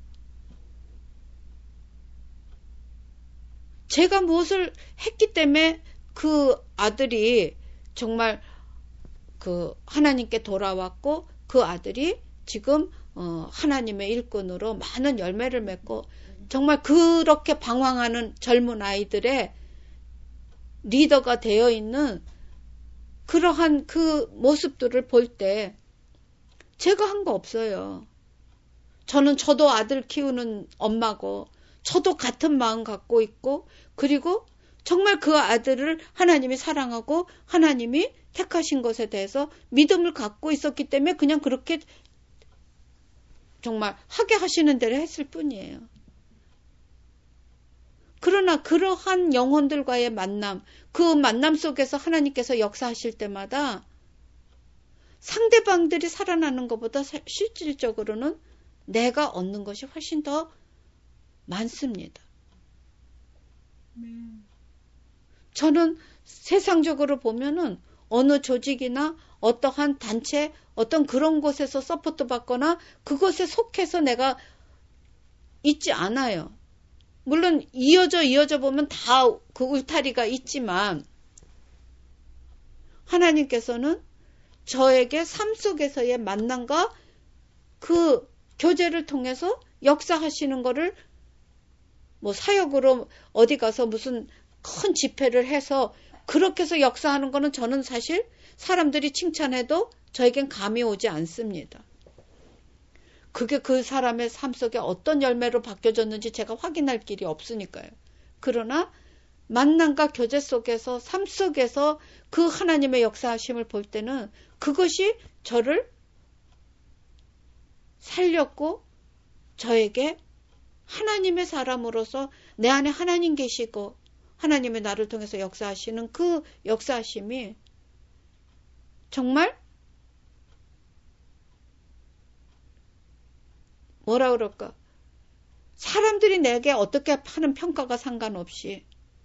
제가 무엇을 했기 때문에 그 아들이 정말 하나님께 돌아왔고 그 아들이 지금 하나님의 일꾼으로 많은 열매를 맺고 정말 그렇게 방황하는 젊은 아이들의 리더가 되어 있는 그러한 그 모습들을 볼 때 제가 한 거 없어요. 저도 아들 키우는 엄마고 저도 같은 마음 갖고 있고 그리고 정말 그 아들을 하나님이 사랑하고 하나님이 택하신 것에 대해서 믿음을 갖고 있었기 때문에 그냥 그렇게 정말 하게 하시는 대로 했을 뿐이에요. 그러나 그러한 영혼들과의 만남, 그 만남 속에서 하나님께서 역사하실 때마다 상대방들이 살아나는 것보다 실질적으로는 내가 얻는 것이 훨씬 더 많습니다. 저는 세상적으로 보면은 어느 조직이나 어떠한 단체, 어떤 그런 곳에서 서포트 받거나 그것에 속해서 내가 있지 않아요. 물론 이어져 보면 다 그 울타리가 있지만 하나님께서는 저에게 삶 속에서의 만남과 그 교제를 통해서 역사하시는 것을 뭐 사역으로 어디 가서 무슨 큰 집회를 해서 그렇게 해서 역사하는 거는 저는 사실 사람들이 칭찬해도 저에겐 감이 오지 않습니다. 그게 그 사람의 삶 속에 어떤 열매로 바뀌어졌는지 제가 확인할 길이 없으니까요. 그러나 만남과 교제 속에서 삶 속에서 그 하나님의 역사하심을 볼 때는 그것이 저를 살렸고 저에게 하나님의 사람으로서 내 안에 하나님 계시고 하나님의 나를 통해서 역사하시는 그 역사하심이 정말 뭐라 그럴까? 사람들이 내게 어떻게 하는 평가가 상관없이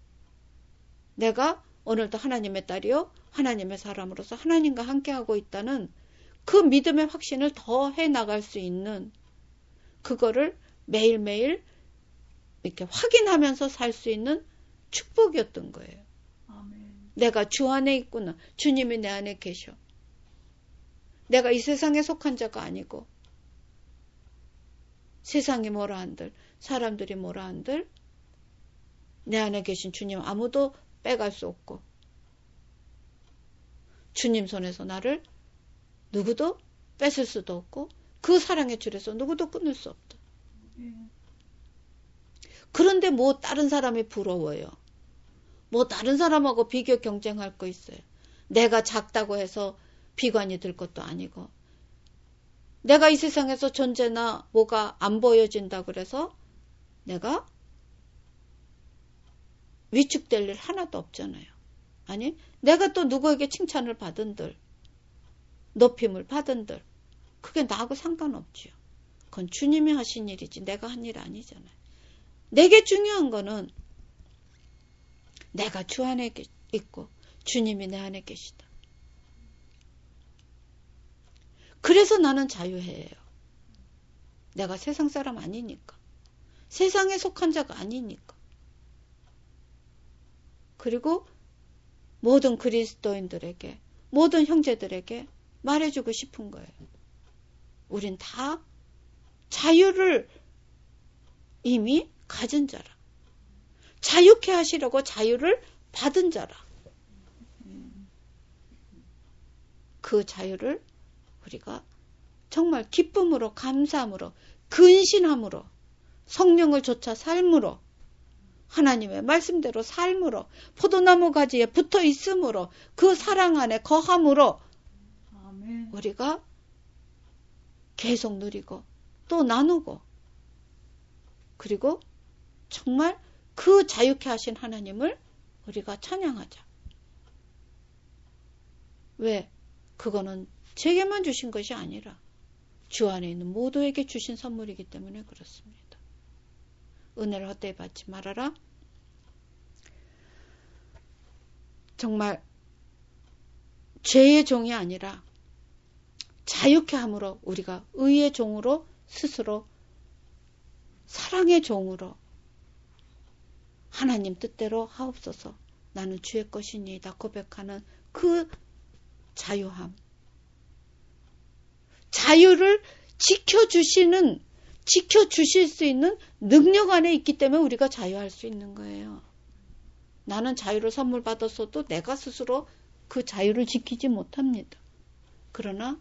내가 오늘도 하나님의 딸이요 하나님의 사람으로서 하나님과 함께하고 있다는 그 믿음의 확신을 더 해나갈 수 있는 그거를 매일매일 이렇게 확인하면서 살 수 있는 축복이었던 거예요. 아멘. 내가 주 안에 있구나. 주님이 내 안에 계셔. 내가 이 세상에 속한 자가 아니고 세상이 뭐라 한들 사람들이 뭐라 한들 내 안에 계신 주님 아무도 빼갈 수 없고 주님 손에서 나를 누구도 뺏을 수도 없고 그 사랑의 줄에서 누구도 끊을 수 없다. 그런데 뭐 다른 사람이 부러워요. 뭐 다른 사람하고 비교 경쟁할 거 있어요. 내가 작다고 해서 비관이 들 것도 아니고 내가 이 세상에서 존재나 뭐가 안 보여진다 그래서 내가 위축될 일 하나도 없잖아요. 아니 내가 또 누구에게 칭찬을 받은들 높임을 받은들 그게 나하고 상관없지요. 그건 주님이 하신 일이지 내가 한 일 아니잖아요. 내게 중요한 거는 내가 주 안에 있고 주님이 내 안에 계시다. 그래서 나는 자유해요. 내가 세상 사람 아니니까. 세상에 속한 자가 아니니까. 그리고 모든 그리스도인들에게 모든 형제들에게 말해주고 싶은 거예요. 우린 다 자유를 이미 가진 자라. 자유케 하시려고 자유를 받은 자라. 그 자유를 우리가 정말 기쁨으로 감사함으로 근신함으로 성령을 좇아 삶으로 하나님의 말씀대로 삶으로 포도나무 가지에 붙어 있음으로 그 사랑 안에 거함으로 아멘. 우리가 계속 누리고 또 나누고 그리고 정말 그 자유케 하신 하나님을 우리가 찬양하자. 왜? 그거는 제게만 주신 것이 아니라 주 안에 있는 모두에게 주신 선물이기 때문에 그렇습니다. 은혜를 헛되이 받지 말아라. 정말 죄의 종이 아니라 자유케 함으로 우리가 의의 종으로 스스로 사랑의 종으로 하나님 뜻대로 하옵소서 나는 주의 것이니이다 고백하는 그 자유함. 자유를 지켜주실 수 있는 능력 안에 있기 때문에 우리가 자유할 수 있는 거예요. 나는 자유를 선물 받았어도 내가 스스로 그 자유를 지키지 못합니다. 그러나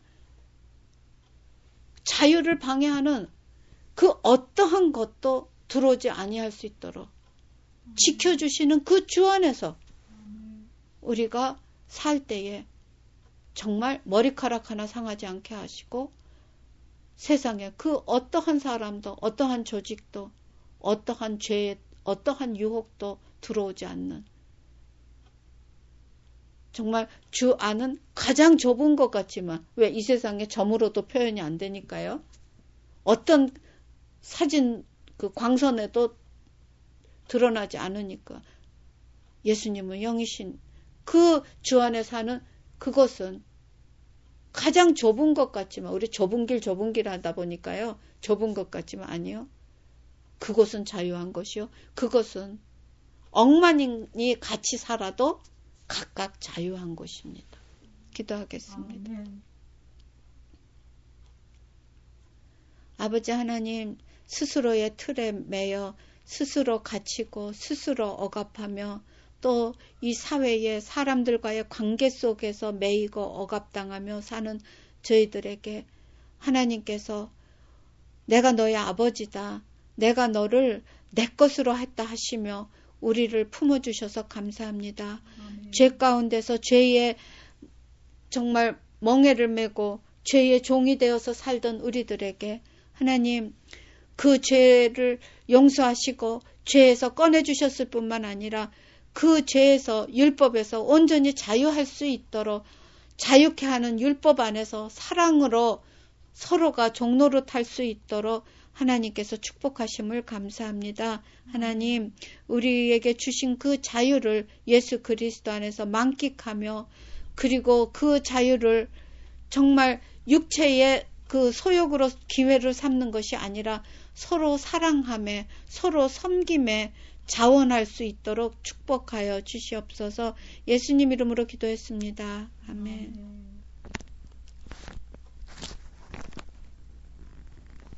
자유를 방해하는 그 어떠한 것도 들어오지 아니할 수 있도록 지켜주시는 그 주 안에서 우리가 살 때에 정말 머리카락 하나 상하지 않게 하시고 세상에 그 어떠한 사람도 어떠한 조직도 어떠한 죄 어떠한 유혹도 들어오지 않는 정말 주 안은 가장 좁은 것 같지만 왜 이 세상에 점으로도 표현이 안 되니까요. 어떤 사진 그 광선에도 드러나지 않으니까 예수님은 영이신 그 주 안에 사는 그것은 가장 좁은 것 같지만 우리 좁은 길 하다 보니까요. 좁은 것 같지만 아니요. 그것은 자유한 것이요. 그것은 억만인이 같이 살아도 각각 자유한 것입니다. 기도하겠습니다. 아멘. 아버지 하나님 스스로의 틀에 매여 스스로 갇히고 스스로 억압하며 또 이 사회의 사람들과의 관계 속에서 매이고 억압당하며 사는 저희들에게 하나님께서 내가 너의 아버지다. 내가 너를 내 것으로 했다 하시며 우리를 품어주셔서 감사합니다. 아멘. 죄 가운데서 죄의 정말 멍에를 메고 죄의 종이 되어서 살던 우리들에게 하나님 그 죄를 용서하시고 죄에서 꺼내주셨을 뿐만 아니라 그 죄에서 율법에서 온전히 자유할 수 있도록 자유케 하는 율법 안에서 사랑으로 서로가 종노릇 할 수 있도록 하나님께서 축복하심을 감사합니다. 하나님 우리에게 주신 그 자유를 예수 그리스도 안에서 만끽하며 그리고 그 자유를 정말 육체의 그 소욕으로 기회를 삼는 것이 아니라 서로 사랑함에 서로 섬김에 자원할 수 있도록 축복하여 주시옵소서. 예수님 이름으로 기도했습니다. 아멘.